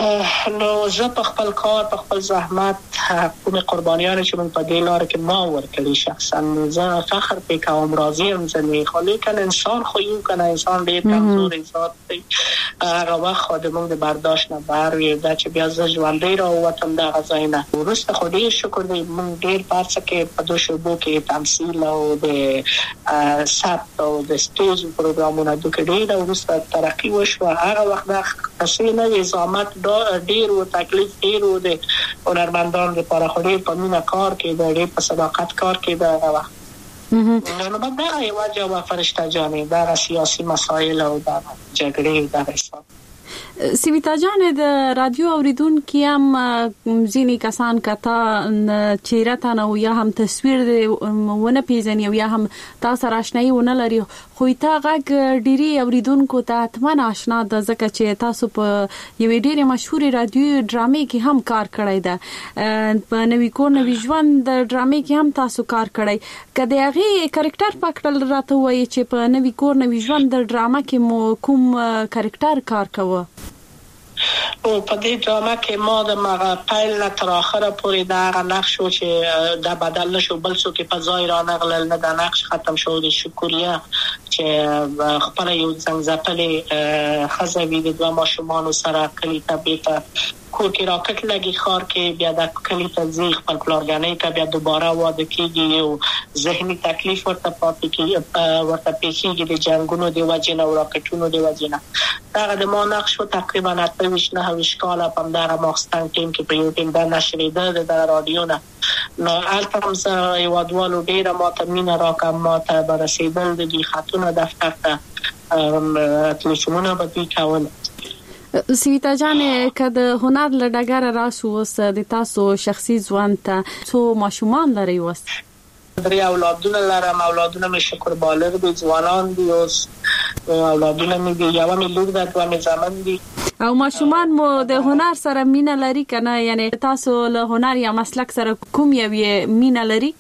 نو زه په خپل کار په خپل زحمت کومه قربانیان چې موږ په دې لار کې ما ورکړي شخصا زه فخر پې کوم راضي یم ځنې خو لیکن انسان خو یو کنه انسان ډېر کمزور ذات دی هغه وخت خو د موږ د برداشت نه بهر وي دا چې بیا زه ژوندی راووتم دغه ځای نه وروسته خو ډېر شکر دی موږ ډېر په هر څه کې په دو شعبو کې تمثیل او د ثبت او د سټیج پروګرامونه دوی ډېر وروسته ترقي وشوه هغه وخت دا څه نه وي زحمت ډیر او تکلیف ډیر و د هنرمندانو لپاره خو ډیر په مینه کار کې ډیر په صداقت کار کې دا وخت نو بعد دا یو جواب فرشته جانې دا سیاسي مسایل او دا جګړې دا حساب سیویتا جان د رادیو اوریدونکو هم ځینی کسان کته چیرې تا نو یا هم تصویر ونه پیژني یا هم تاسو راشنای ونه لري خو تا غږ ډيري اوریدونکو ته اتمن آشنا د زکه چې تاسو په یوې ډېرې مشهوري رادیو ډرامې کې هم کار کړی ده په نوې کور نوې ژوند د ډرامې کې هم تاسو کار کړی کله هغه کریکټر پکړل راته وایي چې په نوې کور نوې ژوند د ډرامه کې مو کوم کریکټر کار کوي او په دې ډرامه کې ما د مغه پیل نه تر اخره پورې دا نقش شو چې دا بدل نشو بل څه کې په ځای را نغلل نه دا نقش ختم شو د شکریا چې خپل یو څنګه ځپلې خزوی د دوه ماشومان سره کلی ته کور کې راکټ لګي خار کې بیا د کلی ته ځي خپل پلانګانې ته بیا دوباره واده کیږي او ذهني تکلیف ورته پاتې کیږي ورته پیښیږي د جنگونو دی وجنه او راکټونو دی وجنه دا د ما نقش تقریبا 28 کال په دغه ماستان ټیم کې په یو ټیم د نشریده د رادیو نه نو البته زه یو ادوالو ډیره ماته مینا راکم ماته برسیدل د دې خاتون دفتر ته تلفونونه به کول سیویتا جان کده هنر لډګر راسو وس د تاسو شخصي ځوان ته څو ماشومان لري وس درې اولادونه لرم اولادونه مې شکر بالغ دي ځوانان دي اوس اولادونه مې دي یو مې لور ده دوه مې زامن دي او ماشومان مو د هنر سره مینه لري کنه یعنی تاسو له هنر یا مسلک سره کوم یو مینه لري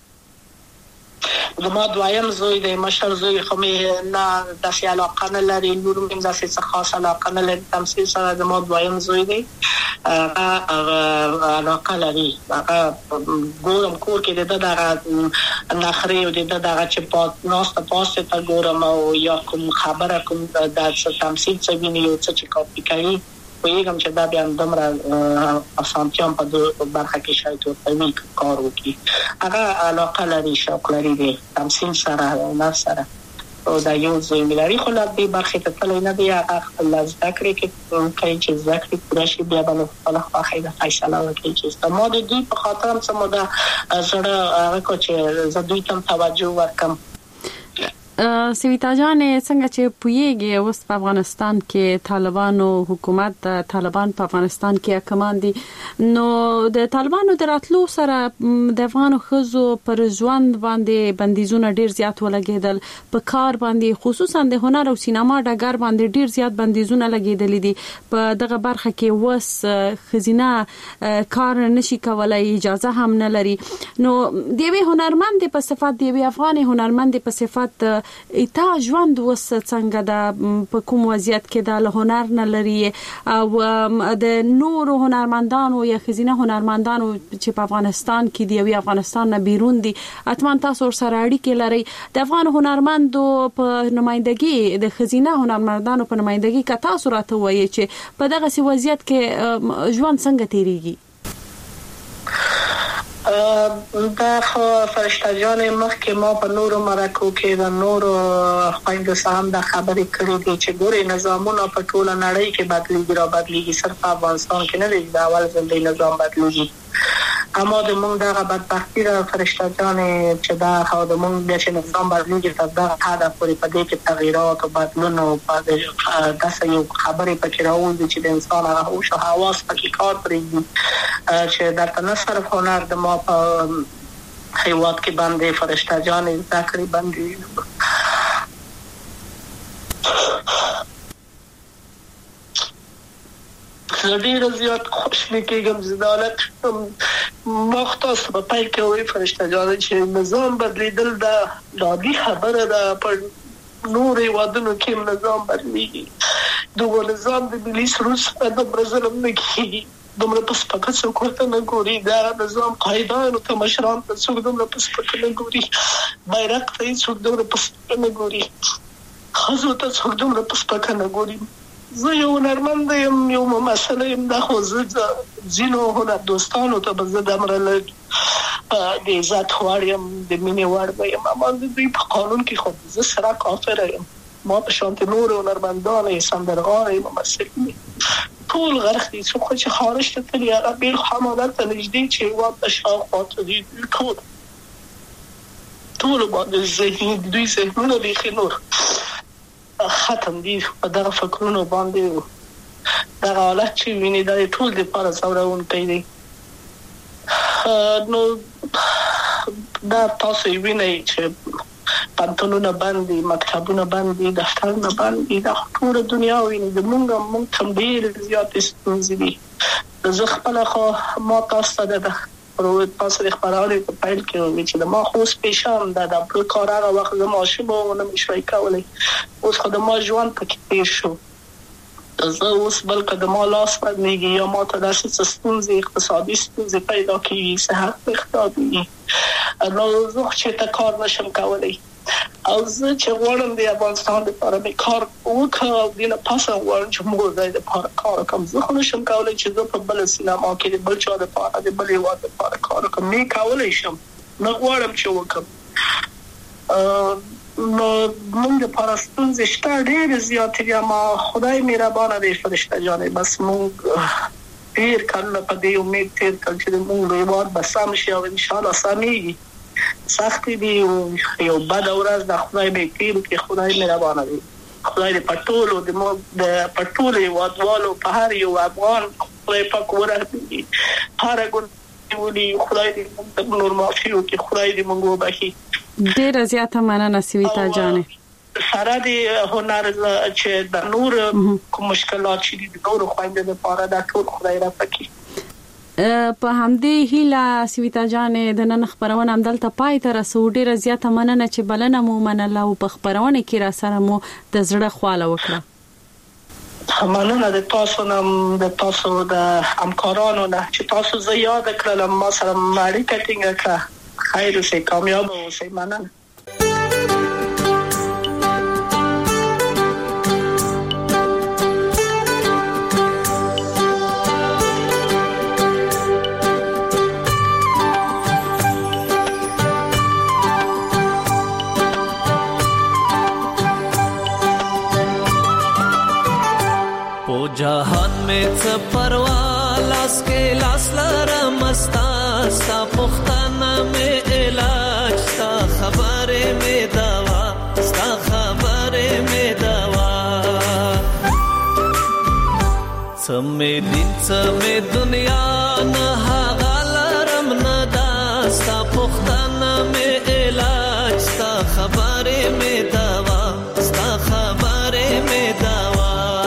زما دویم زوی د مشر زوی خو مې نه د علاقه نه لري نور مې د څه خاصه علاقه نه لري تمثيل سره زما دویم زوی دی علاقه لري ګورم کور کې د نخري او د دغه چې په ناسته پاسته تا ګورم او یا کوم خبره کوم د تمثيل څه ویني او څه چې کاپی کوي ویګم چې دا بیا دمره اسانتیام په برخه کې شاید ورته کار وکړي هغه علاقه لري شوق لري د تمثيل سره او نفس سره او دا یو ځای ملاري خو لا دې برخه ته تل نه دی هغه خپل ذکر کې کوي چې ذکر پوره شي بیا به خپل خواخې د فیصله وکړي چې ما د دې په خاطر هم سم دا زړه هغه کو چې زه دوی ته توجه ورکم سیویتا جان څنګه چې پویږي اوس په افغانستان کې طالبانو حکومت د طالبان په افغانستان کې حکمان دي نو د طالبانو دراتلو سره د افغانو خزو پر ژوند باندې بندیزونه ډیر زیات ولګیدل په کار باندې خصوصا د هنر او سینما ډګر باندې ډیر زیات بندیزونه لګیدل دي په دغه برخه کې وس خزینه کار نشي کولای اجازه هم نه لري نو دیوی هنرمند په صفات دیوی افغان هنرمند په صفات ایتا ژوند وس څنګه د په کوم وضعیت کې د هنر نه لري او د نور هنرمندانو یا خزینه هنرمندانو چې په افغانستان کې دی او افغانستان نه بیرون دي اتمن تاسو سره اړیکې لري د افغان هنرمندو په نمائندګي د خزینه هنرمندانو په نمائندګي کې تاسو راته وایي چې په دغه سی وضعیت کې ژوند څنګه تیریږي دا خو فرشته جان مخکې ما په نورو مرکو کې د نورو خویندو سره د خبرې کړې دي چې ګوري نظامونه په ټوله نړۍ کې بدلیږي را بدلیږي صرف افغانستان کې نه دی دا اول ځل دی نظام بدلیږي اما د موږ دغه بدبختي را فرشته جان چې دا خو د موږ د نظام بدلیږي تر دا حد پورې په دې کې تغیرات او بدلون او په داسې یو خبرې پکې راوځي چې د انسان هغه هوش او حواس پکې کار پرېږدي چې درته نه صرف هنر د ما په حیوات کې باندې فرشته جان ذکر باندې ډېر زیات خوشاله کېږم زدالت مختص په پای کې وي فرشته جان چې نظام بدلیدل دا عادي خبره ده پر نور وادونو کې نظام بدلیږي دغه نظام د ملي سرود څخه دومره ظلم نه کېږي، دومره په سپکه څوک ورته نه ګوري. دا نظام قایدانو ته مشرانو ته څوک دومره په سپکه نه ګوري، بیرغ ته څوک دومره په سپکه نه ګوري، ښځو ته څوک دومره په سپکه نه ګوري. زه یو هنرمند یم، یو ممثل یم، دا خو زه ځینو هنر دوستانو ته به زه دومره د عزت وړ یم، د مینې وړ به یم، اما د دوی په قانون کې خو زه سره کافره یم. ما په شانتې نور هنرمندان یې، سندرغاړی، ممثل ټول غرق دي. څوک چې خارج ته تلي هغه بېل خامادر ته نږدې چې هېواد ته شاوخوا ته دي، ټولو باندې ذهني دوی ذهنونه بیخي نور ختم دي په دغه فکرونو باندې. دغه حالت چې ویني دا ټول دپاره ځورونکی دی. نو دا تاسو یې وینئ چې پنتونونه بند دي، مکتبونه بند دي، دفترونه بند دي، دا ټوله دنیا ویني. موږ ته ډېرې زیاتې ستونزې دي. زه خپله خو ما تاسو ته د تاسو د خپرونې په پیل کې وویل چې د ما خو اوس پیشان ده، د بل کار هغه وخت زه ماشوم وم نه مې شوی کولی، اوس خو د ما ژوند پکې تېر شو. زه اوس بلکې د ما لاس بدلېږي یا ما ته داسې څه ستونزې، اقتصادي ستونزې پیدا کېږي، صحت مې خرابېږي، نو زه چېرته کار نشم کولی. او زه چې غواړم د افغانستان لپاره مې کار وکړم او دې نه پسه غواړم چې موږ ځای لپاره کار وکړم. زه خو نشم کولی چې زه په بله سینما کې د بل چا لپاره د بل هېواد لپاره کار وکړم. مې کولی شم، نه غواړم چې وکړم. نو موږ لپاره ستونزې شته ډېرې زیاتې دي، اما خدای مهربانه دی فرشته جانې. بس موږ ډېر کلونه په دې امید تېر کړل چې موږ هېواد به سم شي او انشاءالله سمېږي. سختي دي، یو بد ورځ د خدای به تیر کې، خدای مهربانه دی. خدای دې په ټولو د ټولو هېوادوالو په هر یو افغان خدای پاک ورحمېږي، هره ګناه ولي خدای دې موږ نور معافي وکړي، خدای دې موږ وبخښي. ډېره زیاته مننه سویتا جانې. سره د هنر چې د نور کوم مشکلات چې دي د نورو خویندو لپاره دا ټول خدای رافع کړي. په همدې هیله سویتا جانې د نن خبرونه همدلته پای ته رسو. ډېره زیاته مننه چې بلنه مو منله او په خبرونه کې را سره مو د زړه خواله وکړه. مننه د تاسو نه، د تاسو د همکارانو نه چې تاسو زه یاد کړلم، ما سره اړیکه ټینګه کړه. خیر اوسئ، کامیاب اوسئ. مننه. जहान में څه پروا لاس کې لاس لرم ستا ستا پختانه مې علاج ستا خبرې مې دوا ستا خبرې مې دوا څه مې دین څه مې دنیا نه هغه لرم نه دا ستا پختانه مې علاج ستا خبرې مې دوا ستا خبرې مې دوا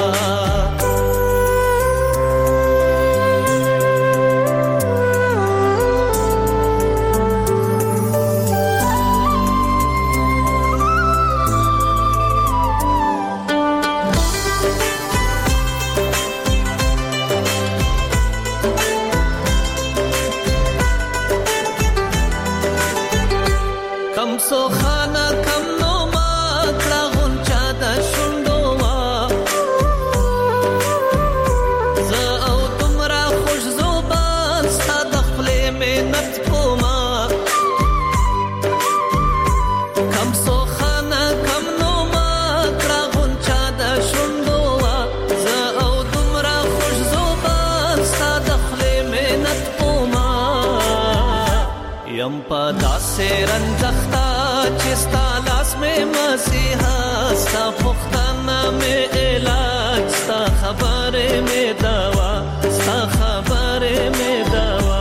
رنځختا چې ستا لاس مې مسیحا ستا پختانه مې علاج ستا خبرې مې دوا ستا خبرې مې دوا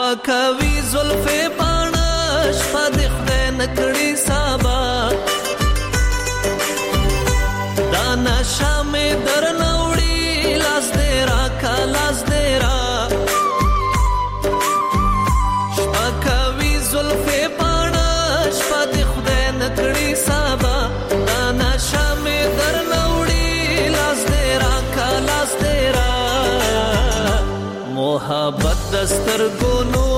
شپاکوي زلفې پاڼه شپه د خدای نکړي سابا دا نشه مې درنه وړي لاس دې راکا لاس دې را شپاکوي زلفې پاڼه شپه د خدای نکړي سابا دا نشه مې درنه وړي لاس دې راکا لاس دې را محبت دستر ګونو